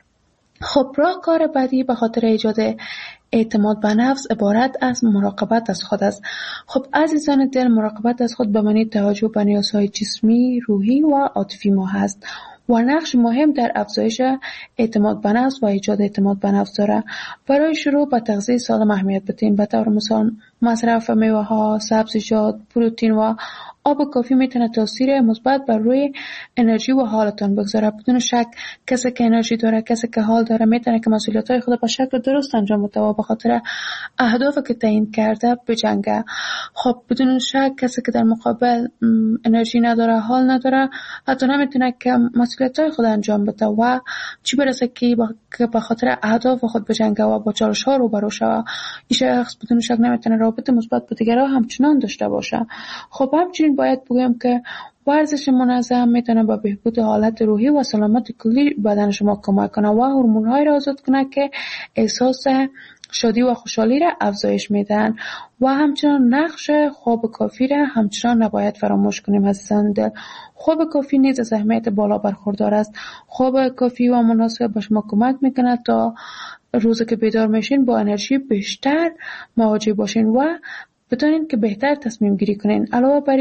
خب راهکار بعدی به خاطر ایجاد اعتماد به نفس عبارت از مراقبت از خود است. خب عزیزان دل، مراقبت از خود به معنی توجه به نیازهای جسمی، روحی و عاطفی ما هست و نقش مهم در افزایش اعتماد به نفس و ایجاد اعتماد به نفس داره. برای شروع به تغذیه سالم اهمیت بدین. به طور مثال مصرف میوه‌ها، سبزیجات، پروتئین و آب کافی میتونه تاثیر مثبت بر روی انرژی و حالتان بگذاره. بدون شک کسی که انرژی داره، کسی که حال داره میتونه که مسئولیت‌های خود به شکل درست انجام بده و به خاطر اهدافی که تعیین کرده بجنگه. خب بدون شک کسی که در مقابل انرژی نداره، حال نداره، حتی نمیتونه که مسئولیت‌های خود انجام بده و چی برسه که به خاطر اهداف خود بجنگه و با چالش‌ها روبرو شه. این شخص بدون شک نمیتونه رابطه مثبت با دیگران همچنان داشته باشه. خب همچنین باید بگم که ورزش منظم میتونه به بهبود حالت روحی و سلامت کلی بدن شما کمک کنه و هورمون‌های را آزاد کنه که احساس شادی و خوشحالی را افزایش میدن و همچنان نقش خواب کافی را همچنان نباید فراموش کنیم عزیزان دل. خواب کافی نیز از اهمیت بالا برخوردار است. خواب کافی و مناسب به شما کمک میکنه تا روزی که بیدار میشین با انرژی بیشتر مواجه باشین و بتونین که بهتر تصمیم گیری کنین. علاوه بر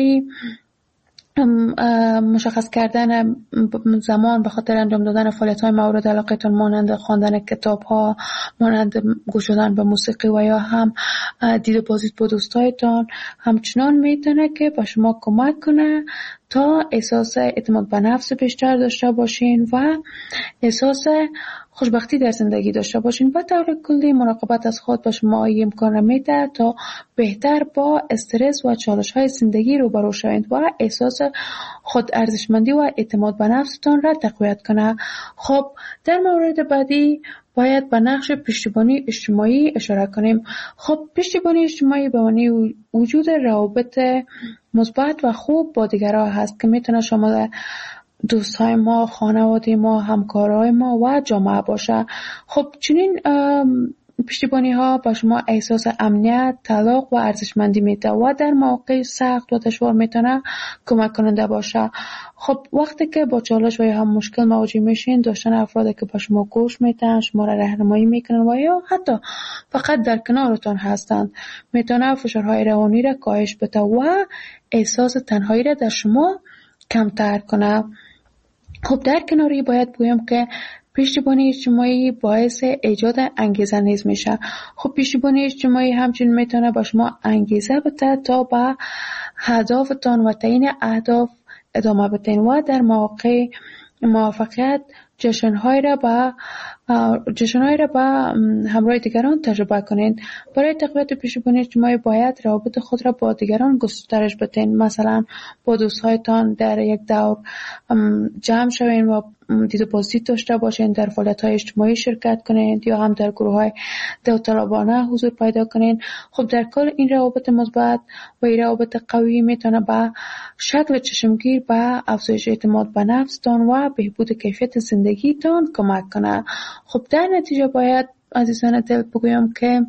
مشخص کردن زمان به خاطر انجام دادن فعالیت‌های مورد علاقتون مانند خواندن کتاب‌ها، مانند گوش دادن به موسیقی و یا هم دید و بازدید با دوستایتان همچنان میتونه که به شما کمک کنه تا احساس اعتماد به نفس بیشتر داشته باشین و احساس خوشبختی در زندگی داشته باشین. و طور کلی مراقبت از خود به شما امکان میده تا بهتر با استرس و چالش‌های زندگی روبرو شوید و احساس خود ارزشمندی و اعتماد به نفستان را تقویت کنه. خب در مورد بعدی باید به نقش پشتیبانی اجتماعی اشاره کنیم. خب پشتیبانی اجتماعی به معنی وجود روابط مثبت و خوب با دیگران هست که میتونه شامل دوستای ما، خانواده ما، همکارای ما و جامعه باشه. خب چنین پشتیبانی ها با شما احساس امنیت، تعلق و ارزشمندی میده و در مواقع سخت و دشوار میتونه کمک کننده باشه. خب وقتی که با چالش و یا هم مشکل مواجه میشین، داشتن افرادی که با شما گوش میدن، شما را راهنمایی میکنن و یا حتی فقط در کنارتان هستند میتونه فشارهای روانی را کاهش بده و احساس تنهایی را در شما کمتر کنه. خب در کناری باید بگویم که پشتیبانی اجتماعی باعث ایجاد انگیزه نیز میشه. خب پشتیبانی اجتماعی همچنین میتونه با شما انگیزه بده تا به هدفتان و تعیین اهداف ادامه بدین و در مواقع موفقیت جشن‌های را به همراه دیگران تجربه کنین. برای تقویت پشتیبانی اجتماعی باید روابط خود را با دیگران گسترش بدین. مثلا با دوستهایتان در یک دور جمع شوین و دید و بازدید داشته باشین، در فعالیت‌های اجتماعی شرکت کنین یا هم در گروه‌های داوطلبانه حضور پیدا کنین. خب در کل این روابط مثبت و این روابط قوی میتونه به شکل چشمگیر به افزایش اعتماد به نفستان و بهبود کیفیت زندگیتان کمک کنه. خب در نتیجه باید عزیزان دل بگویم که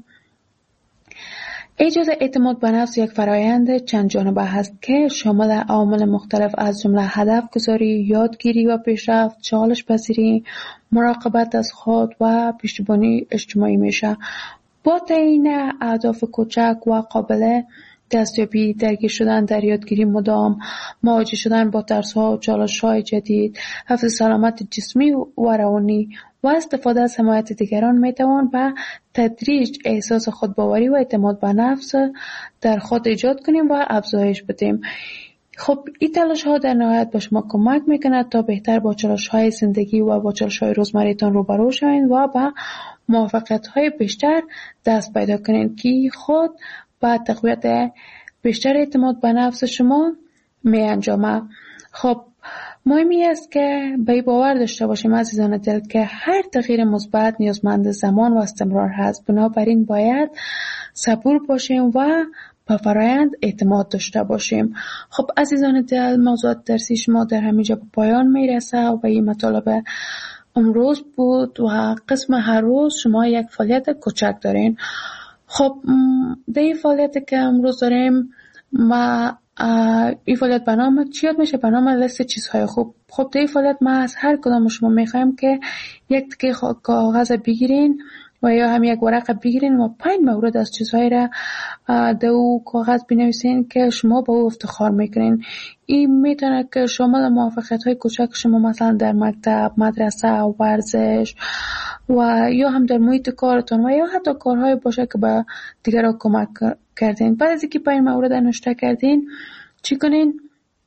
ایجاد اعتماد به نفس یک فرایند چند جانبه هست که شامل عوامل مختلف از جمله هدف گذاری، یادگیری و پیشرفت، چالش پذیری، مراقبت از خود و پشتیبانی اجتماعی میشه. با تعیین اهداف کوچک و قابل دستیابی، درگیر شدن در یادگیری مدام، مواجه شدن با ترس‌ها و چالش‌های جدید، حفظ سلامت جسمی و روانی و استفاده از حمایت دیگران میتوان به تدریج احساس خودباوری و اعتماد به نفس در خود ایجاد کنیم و افزایش بدیم. خب این تلاش ها در نهایت به شما کمک میکنه تا بهتر با چالش های زندگی و با چالش های روزمره‌تان روبرو شوید و به موفقیت های بیشتر دست پیدا کنید که خود با تقویت بیشتر اعتماد به نفس شما می انجامه. خب مهمی است که به باور داشته باشیم عزیزان دل که هر تغییر مثبت نیازمند زمان و استمرار هست. بنابراین باید صبور باشیم و به فرایند اعتماد داشته باشیم. خب عزیزان دل، موضوع درسی شما در همینجا به پایان میرسه و این مطالب امروز بود و قسم هر روز شما یک فعالیت کوچک دارین. خب در این فعالیتی که امروز داریم ما این فعالیت به نام چی یاد میشه؟ به نام لیست چیزهای خوب. خب در این فعالیت ما از هر کدام شما میخوایم که یک تکه کاغذ بگیرین و یا هم یک ورقه بگیرین و 5 مورد از چیزهایی را در او کاغذ بنویسین که شما با او افتخار میکنین. این میتونه که شامل موفقیت های کوچک شما مثلا در مکتب، مدرسه، ورزش و یا هم در محیط کارتون و یا حتی کارهای باشه که به دیگران کمک کردین. بعد از اینکه 5 مورد نوشته کردین چی کنین؟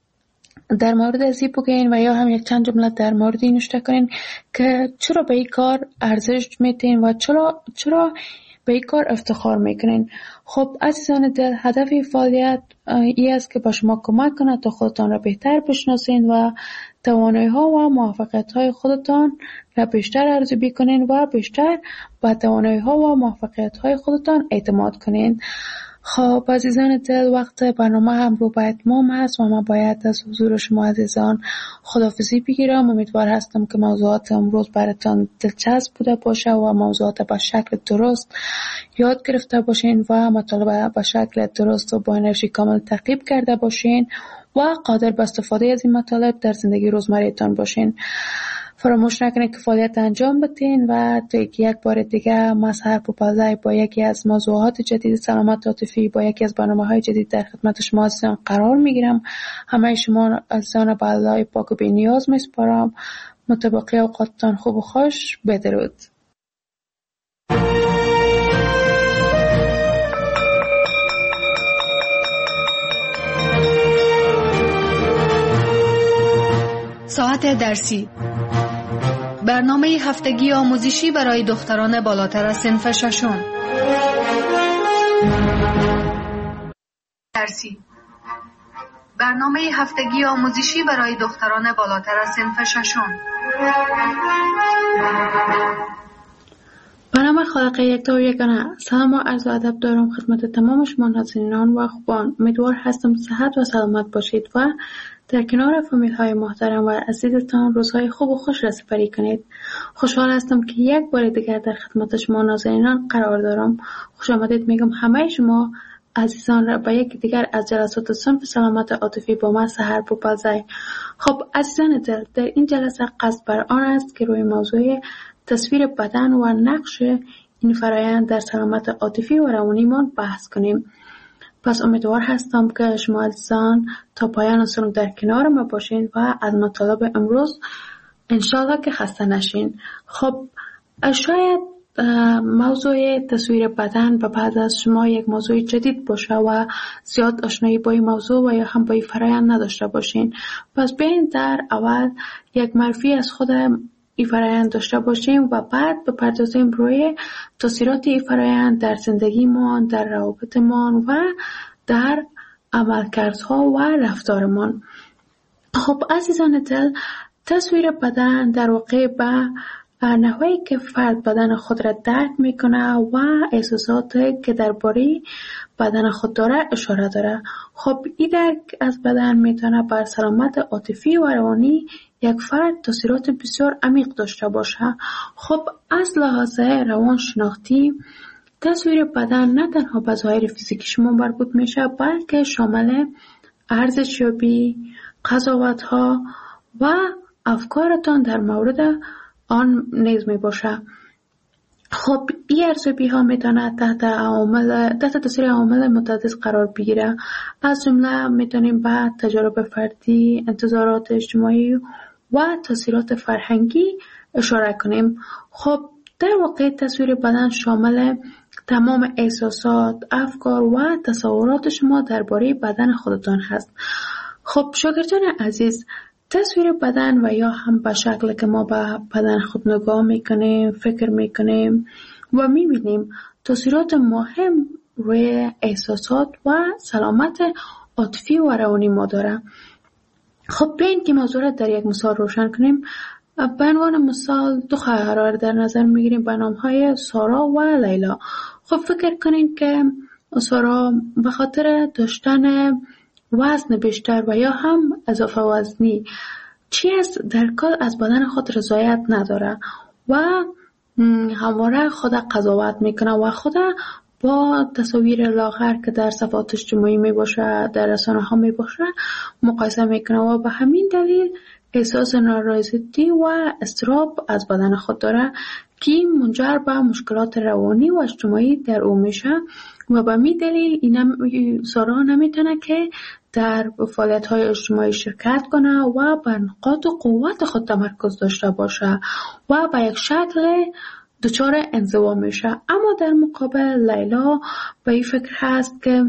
در مورد از این بگین و یا هم یک چند جمله در مورد این نوشته کنین که چرا به این کار ارزش میدین و چرا به این کار افتخار میکنین. خب عزیزان دل، هدف این فعالیت این است که با شما کمک کنه تا خودتان را بهتر بشناسین و توانایی ها و موفقیت های خودتان را بیشتر ارزیابی کنین و بیشتر با توانایی ها و موفقیت های خودتان اعتماد کنین. خب عزیزان دل، وقت برنامه هم رو به اتمام هست و من باید از حضور شما عزیزان خداحافظی بگیرم. امیدوار هستم که موضوعات امروز براتان دلچسب بوده باشه و موضوعات به شکل درست یاد گرفته باشین و مطالب به شکل درست و با انرژی کامل تعقیب کرده باشین و قادر به استفاده از این مطالب در زندگی روزمره‌تان باشین. فراموش نکنید که فعالیت انجام بدین و یک بار دیگه من سحر پوپلزی با یکی از موضوعات جدید سلامت عاطفی با یکی از برنامه‌های جدید در خدمت شما عزیزان قرار میگیرم. همه شما عزیزان به الله پاک و بی‌نیاز میسپارم. متبقی اوقاتتان خوب و خوش. بدرود. ساعت درسی، برنامه هفتگی آموزشی برای دختران بالاتر از صنف ششم. درسی، برنامه هفتگی آموزشی برای دختران بالاتر از صنف ششم. به نام خالق یکتا و یگانه. سلام و عرض ادب دارم خدمت تمام شما ناظرینان و خوبان. امیدوار هستم صحت و سلامت باشید و در کنار فامیل های محترم و عزیزتان روزهای خوب و خوش را سپری کنید. خوشحال هستم که یک بار دیگر در خدمت شما ناظرینان قرار دارم. خوش آمدید میگم همه شما عزیزان را به یک دیگر از جلسات صنف سلامت عاطفی با من سحر پوپلزی. خب عزیزان دل، در این جلسه قصد بر آن است که روی موضوع تصویر بدن و نقش این فرایند در سلامت عاطفی و روانیمان بحث کنیم. پس امیدوار هستم که شما عزیزان تا پایان سنگ در کنار ما باشین و از مطالب امروز انشالله که خسته نشین. خب شاید موضوع تصویر بدن به بعد از شما یک موضوع جدید باشه و زیاد آشنایی با این موضوع و یا هم با این فرایند نداشته باشین. پس بیاین در اول یک معرفی از خود این فرایند داشته باشیم و بعد بپردازیم روی تاثیرات این فرایند در زندگیمان، در روابطمان و در عملکردها و رفتارمان. خب عزیزان دل، تصویر بدن در واقع به نحوی که فرد بدن خود را درک میکنه و احساسات که درباره بدن خود داره اشاره داره. خب این درک از بدن میتونه بر سلامت عاطفی و روانی یک فرد تاثیرات بسیار عمیق داشته باشه. خب از لحاظ روانشناختی تصویر بدن نه تنها به ظاهر فیزیکی شما مربوط میشه، بلکه شامل ارزشیابی، قضاوت‌ها و افکارتان در مورد آن نیز می باشه. خب این ارزیابی ها میتونه تحت تاثیر عوامل متعدد قرار بگیره. از جمله میتونیم به تجارب فردی، انتظارات اجتماعی و تاثیرات فرهنگی اشاره کنیم. خب در واقع تصویر بدن شامل تمام احساسات، افکار و تصورات شما درباره بدن خودتان هست. خب شاگردان عزیز، تصویر بدن و یا هم به شکل که ما به بدن خود نگاه میکنیم، فکر میکنیم و میبینیم تاثیرات مهم روی احساسات و سلامت عاطفی و روانی ما داره. خب بیاین که موضوع را در یک مثال روشن کنیم. به عنوان مثال دو خواهر را در نظر میگیریم به نامهای سارا و لیلا. خب فکر کنیم که سارا به خاطر داشتن وزن بیشتر و یا هم اضافه وزنی چیز در کل از بدن خود رضایت نداره و همواره خود قضاوت میکنه و خود با تصاویر لاغر که در صفحات اجتماعی میباشه، در رسانه ها میباشه مقایسه میکنه و به همین دلیل احساس نارضایتی و اضطراب از بدن خود داره که منجر به مشکلات روانی و اجتماعی در او میشه و به همین دلیل سارا نمیتونه که در فعالیت‌های اجتماعی شرکت کنه و بر نقاط قوت خود تمرکز داشته باشه و به یک شکل دچار انزوا میشه. اما در مقابل لیلا به این فکر هست که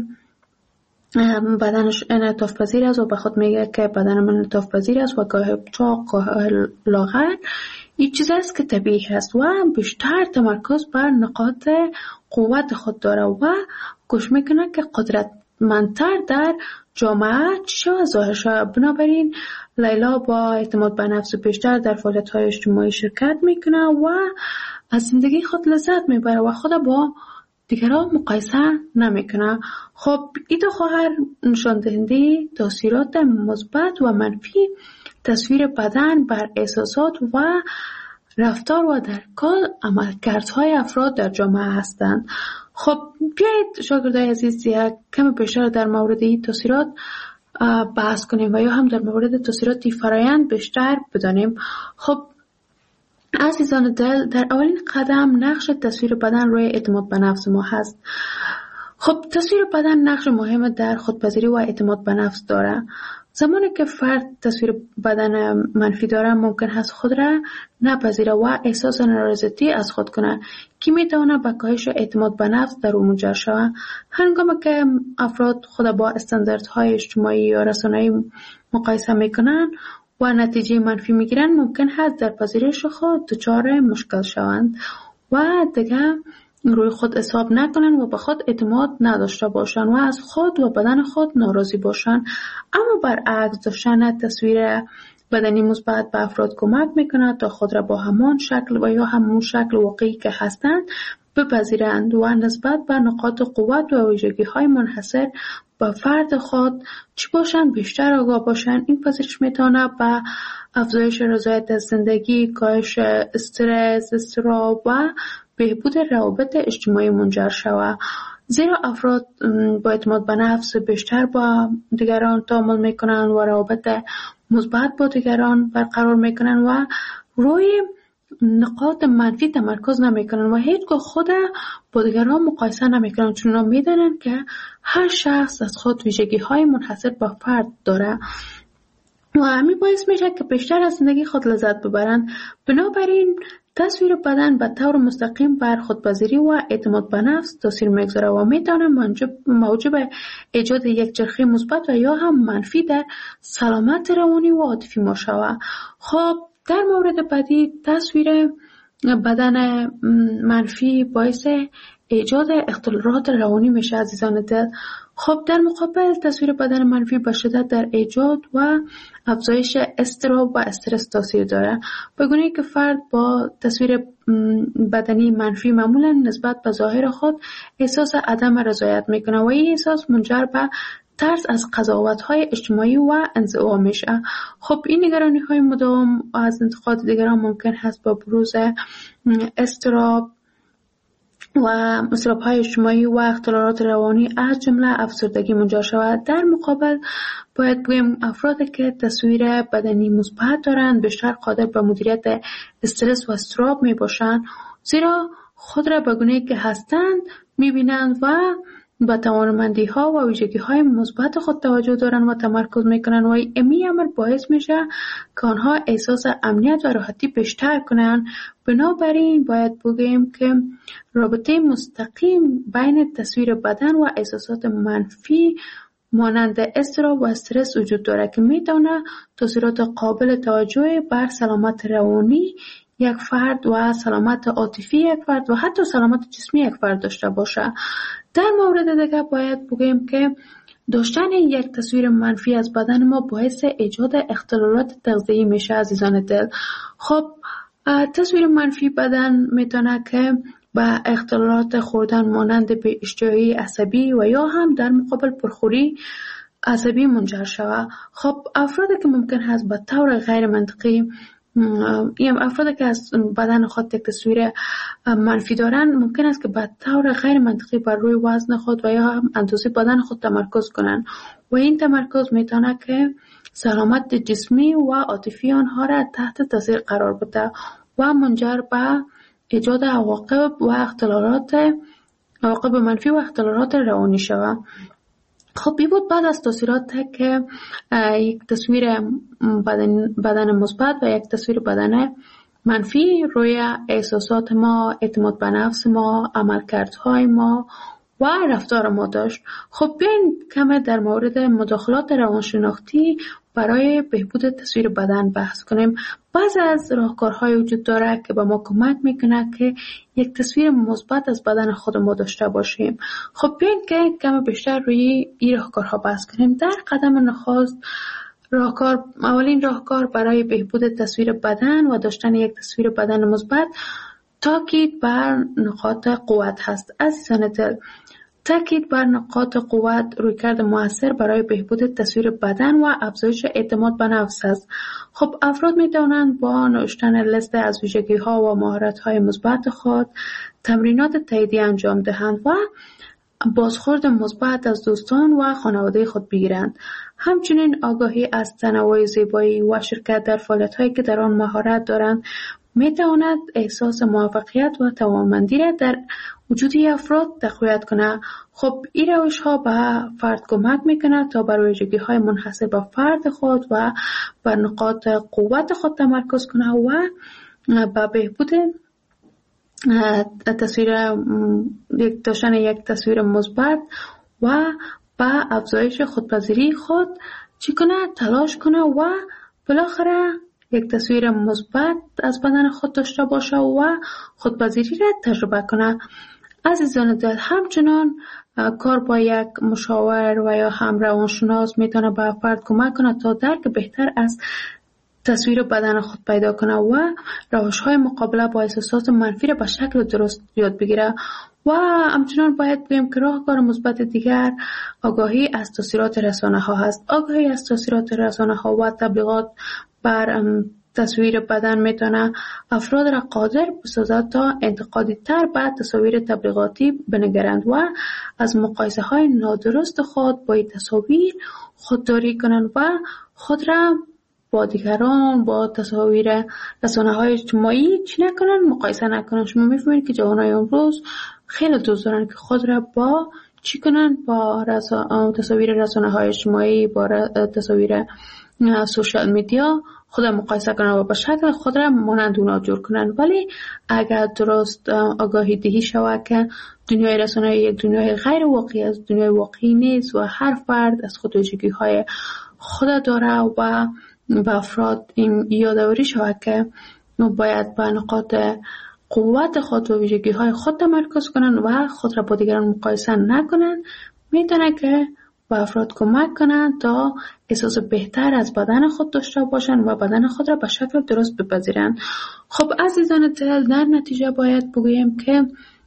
بدنش انعطاف پذیر است و به خود میگه که بدن من انعطاف پذیر است و گاه چاق گاه لاغر این چیز است که طبیعی است و بیشتر تمرکز بر نقاط قوت خود داره و گوش میکنه که قدرتمندتر در جامعه چی و ظاهر شود. بنابراین لیلا با اعتماد به نفس بیشتر در فعالیت‌های اجتماعی شرکت میکنه و از زندگی خود لذت میبره و خود با دیگران مقایسه نمیکنه. خب این دو خواهر نشان دهنده تاثیرات مثبت و منفی تصویر بدن بر احساسات و رفتار و در کل عملکردهای افراد در جامعه هستند. خب بیایید شاگردای عزیز یک کم بیشتر در مورد این تاثیرات بحث کنیم و یا هم در مورد تاثیرات فرآیند بیشتر بدانیم. خب عزیزان دل، در اولین قدم نقش تصویر بدن روی اعتماد به نفس ما هست. خب تصویر بدن نقش مهم در خودپذیری و اعتماد به نفس داره. زمانی که فرد تصویر بدن منفی داره ممکن هست خود را نپذیره و احساس نارضایتی از خود کنه که میتونه به کاهش اعتماد به نفس در او منجر شود. هنگامی که افراد خود با استانداردهای اجتماعی یا رسانه‌ای مقایسه میکنن و نتیجه منفی میگیرن ممکن هست در پذیرش خود دچار مشکل شوند و دیگه روی خود حساب نکنن و به خود اعتماد نداشته باشن و از خود و بدن خود ناراضی باشن. اما برعکس داشتن تصویر بدنی مثبت به افراد کمک میکنه تا خود را با همان شکل و یا همون شکل واقعی که هستند بپذیرند و نسبت به نقاط قوت و ویژگی های منحصر به فرد خود چی باشن بیشتر آگاه باشن. این پذیرش میتونه به افزایش رضایت از زندگی، کاهش استرس، اضطراب و بهبود روابط اجتماعی منجر شود. زیرا افراد با اعتماد به نفس بیشتر با دیگران تعامل میکنن و روابط مثبت با دیگران برقرار میکنن و روی نقاط منفی تمرکز نمیکنن و هیچگاه خود با دیگران مقایسه نمیکنن، چون اونا میدونن که هر شخص از خود ویژگی های منحصر به فرد داره و همین باعث میشه که بیشتر از زندگی خود لذت ببرن. بنابراین تصویر بدن به طور مستقیم بر خودپذیری و اعتماد به نفس تاثیر میگذاره و میتونه موجب ایجاد یک چرخه مثبت و یا هم منفی در سلامت روانی و عاطفی ما شود. خب در مورد بعدی تصویر بدن منفی باعث ایجاد اختلالات روانی میشه عزیزان دل. خب در مقابل تصویر بدن منفی به شدت در ایجاد و افزایش اضطراب و استرس تاثیر داره، به گونه‌ای که فرد با تصویر بدنی منفی معمولا نسبت به ظاهر خود احساس عدم رضایت میکنه و این احساس منجر به ترس از قضاوت‌های اجتماعی و انزعاج میشه. خب این نگرانی‌های مداوم از انتقاد دیگران ممکن هست با بروز اضطراب و اضطراب‌های اجتماعی و اختلالات روانی از جمله افسردگی منجر شود. در مقابل باید بگیم افرادی که تصویر بدنی مثبت دارند بیشتر قادر به مدیریت استرس و اضطراب می باشند، زیرا خود را به گونه‌ای که هستند می‌بینند و با توانمندی ها و ویژگی های مثبت خود توجه دارن و تمرکز میکنن و این امر باعث میشه که آنها احساس امنیت و راحتی بیشتر کنن. بنابراین باید بگیم که رابطه مستقیم بین تصویر بدن و احساسات منفی مانند اضطراب و استرس وجود داره که میتونه تاثیرات قابل توجهی بر سلامت روانی یک فرد و سلامت عاطفی یک فرد و حتی سلامت جسمی یک فرد داشته باشه. در مورد دیگه باید بگیم که داشتن یک تصویر منفی از بدن ما باعث ایجاد اختلالات تغذیه‌ای میشه عزیزان دل. خب تصویر منفی بدن میتونه که به اختلالات خوردن مانند به اشتهایی عصبی و یا هم در مقابل پرخوری عصبی منجر شود. خب افرادی که ممکن هست به طور غیر منطقی افرادی که از بدن خود یک تصویر منفی دارن ممکن است که به طور غیر منطقی بر روی وزن خود و یا هم اندازه بدن خود تمرکز کنن و این تمرکز میتونه که سلامت جسمی و عاطفی آنها را تحت تاثیر قرار بده و منجر به ایجاد عواقب منفی و اختلالات روانی شود. خب این بود بعد از تاثیرات که یک تصویر بدن مثبت و یک تصویر بدن منفی روی احساسات ما، اعتماد به نفس ما، عملکردهای ما و رفتار ما داشت. خب بیاین کم در مورد مداخلات روانشناختی برای بهبود تصویر بدن بحث کنیم. بعضی از راهکارهای وجود داره که به ما کمک میکنه که یک تصویر مثبت از بدن خود ما داشته باشیم. خب بیاین که کم بیشتر روی این راهکارها بحث کنیم. در قدم نخست اولین راهکار برای بهبود تصویر بدن و داشتن یک تصویر بدن مثبت تاکید بر نقاط قوت هست. عزیزان دل، تاکید بر نقاط قوت رویکرد مؤثر برای بهبود تصویر بدن و افزایش اعتماد به نفس است. خب افراد می توانند با نوشتن لیست از ویژگی ها و مهارت های مثبت خود تمرینات تاییدی انجام دهند و بازخورد مثبت از دوستان و خانواده خود بگیرند. همچنین آگاهی از تنوع زیبایی و شرکت در فعالیت هایی که در آن مهارت دارند می تواند احساس موفقیت و توانمندی را در وجود افراد تقویت کند. خب این روش ها به فرد کمک می کند تا بر ویژگی های منحصر به فرد خود و بر نقاط قوت خود تمرکز کند و به بهبود داشتن یک تصویر مثبت و به افزایش خودپذیری خود چی کنه؟ تلاش کنه و بالاخره یک تصویر مثبت از بدن خود داشته باشه و خودپذیری را تجربه کنه. عزیزان دل، همچنان کار با یک مشاور و یا هم روانشناس میتونه به فرد کمک کنه تا درک بهتر از تصویر بدن خود پیدا کنه و روش‌های مقابله با احساسات منفی را به شکل درست یاد بگیره. و همچنان باید بگیم که راهکار مثبت دیگر آگاهی از تاثیرات رسانه‌ها هست. آگاهی از تاثیرات رسانه‌ها و تبلیغات بر تصویر بدن میتونه افراد را قادر بسازد تا انتقادی تر به تصاویر تبلیغاتی بنگرند و از مقایسه های نادرست خود با این تصاویر خودداری کنند و خود را با دیگران با تصاویر رسانه‌های اجتماعی چی نکنن، مقایسه نکنن. شما می‌فهمید که جوانای امروز خیلی دوست دارن که خود را با چی کنن، با تصاویر رسانه‌های اجتماعی، با تصاویر سوشال میدیا خود مقایسه کنن و با شکل خود را مانند اونا جور کنن. ولی اگر درست آگاهی دهی شود که دنیای رسانه‌ای یک دنیای غیر واقعی است، دنیای واقعی نیست و هر فرد از خود ویژگی‌های خود داره و به افراد این یادآوری شود که باید به نقاط قوت خود و ویژگی‌های خود تمرکز کنند و خود را با دیگران مقایسه نکنند، میتونه که به افراد کمک کنند تا احساس بهتر از بدن خود داشته باشند و بدن خود را به شکل درست بپذیرند. خب عزیزان دل، در نتیجه باید بگوییم که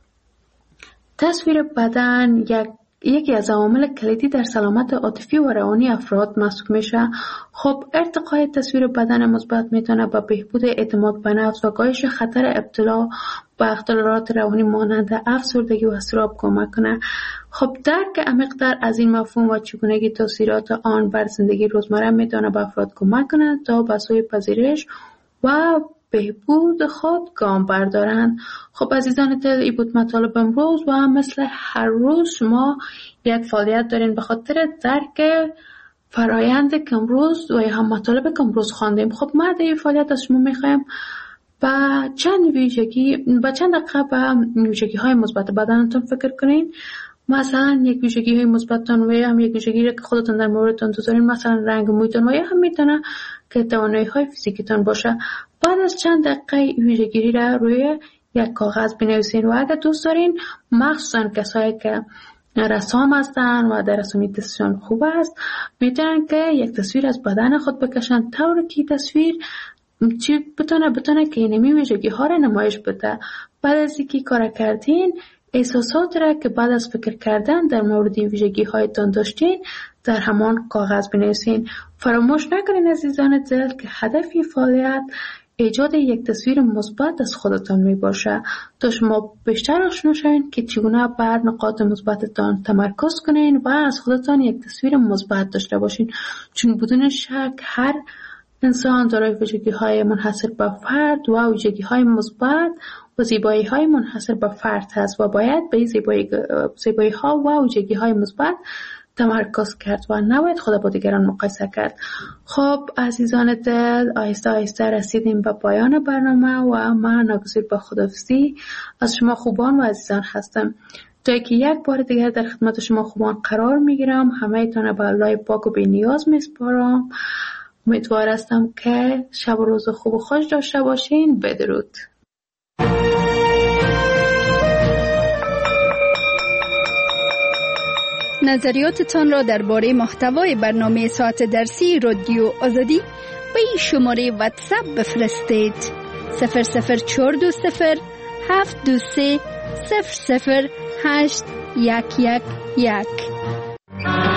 تصویر بدن یکی از عوامل کلیدی در سلامت عاطفی و روانی افراد محسوب میشه. خب ارتقای تصویر بدن مثبت میتونه به بهبود اعتماد به نفس و کاهش خطر ابتلا به اختلالات روانی مانند افسردگی و اضطراب کمک کنه. خب درک عمیق‌تر از این مفهوم و چگونگی تاثیرات آن بر زندگی روزمره میتونه به افراد کمک کنه تا به سوی پذیرش و بهبود خود گام بردارند. خب عزیزان دل، این بود مطالب امروز و مثل هر روز شما یک فعالیت دارین به خاطر درک فرایند که امروز و یا هم مطالب که امروز خواندیم. خب ما در این فعالیت از شما میخوایم با چند دقیقه به ویژگی های مثبت بدنتون فکر کنین. مثلا یک ویژگی های مثبتتون و یا هم یک ویژگی که خودتون در موردتون دوست دارین، مثلا رنگ مویتون و یا هم میتونه که توانایی های فیزیکتون باشه. بعد از چند دقیقه ویژگی را روی یک کاغذ بنویسین و اگر دوست دارین، مخصوصا کسایی که رسام هستن و در رسمی دستشان خوب است، میتونن که یک تصویر از بدن خود بکشن طوری که تصویر بتونه که اینمی ویژگی ها را نمایش بده. بعد از اینکه کار کردین، احساسات را که بعد از فکر کردن در مورد این ویژگی هایتان داشتین در همان کاغذ بنویسین. فراموش نکنین عزیزان دل که هدف فعالیت ایجاد یک تصویر مثبت از خودتان می باشه تا شما بیشتر آشنا شوین که چگونه بر نقاط مثبتتان تمرکز کنین و از خودتان یک تصویر مثبت داشته باشین. چون بدون شک هر انسان دارای ویژگی‌های منحصر به فرد و ویژگی‌های مثبت و زیبایی‌های منحصر به فرد هست و باید به زیبایی‌ها و ویژگی‌های مثبت تمرکز کرد و نباید خود با دیگران مقایسه کرد. خب عزیزان دل، آهسته آهسته رسیدیم به پایان برنامه و من ناگزیر به خداحافظی از شما خوبان و عزیزان هستم. تا که یک بار دیگر در خدمت شما خوبان قرار میگیرم. همه تان به الله پاک و بی نیاز میسپارم. امیدوار هستم که شب و روز خوب و خوش داشته باشین. بدرود. نظریاتتان را درباره محتوای برنامه ساعت درسی رادیو آزادی به این شماره واتساپ بفرستید: 00420 723 00 811.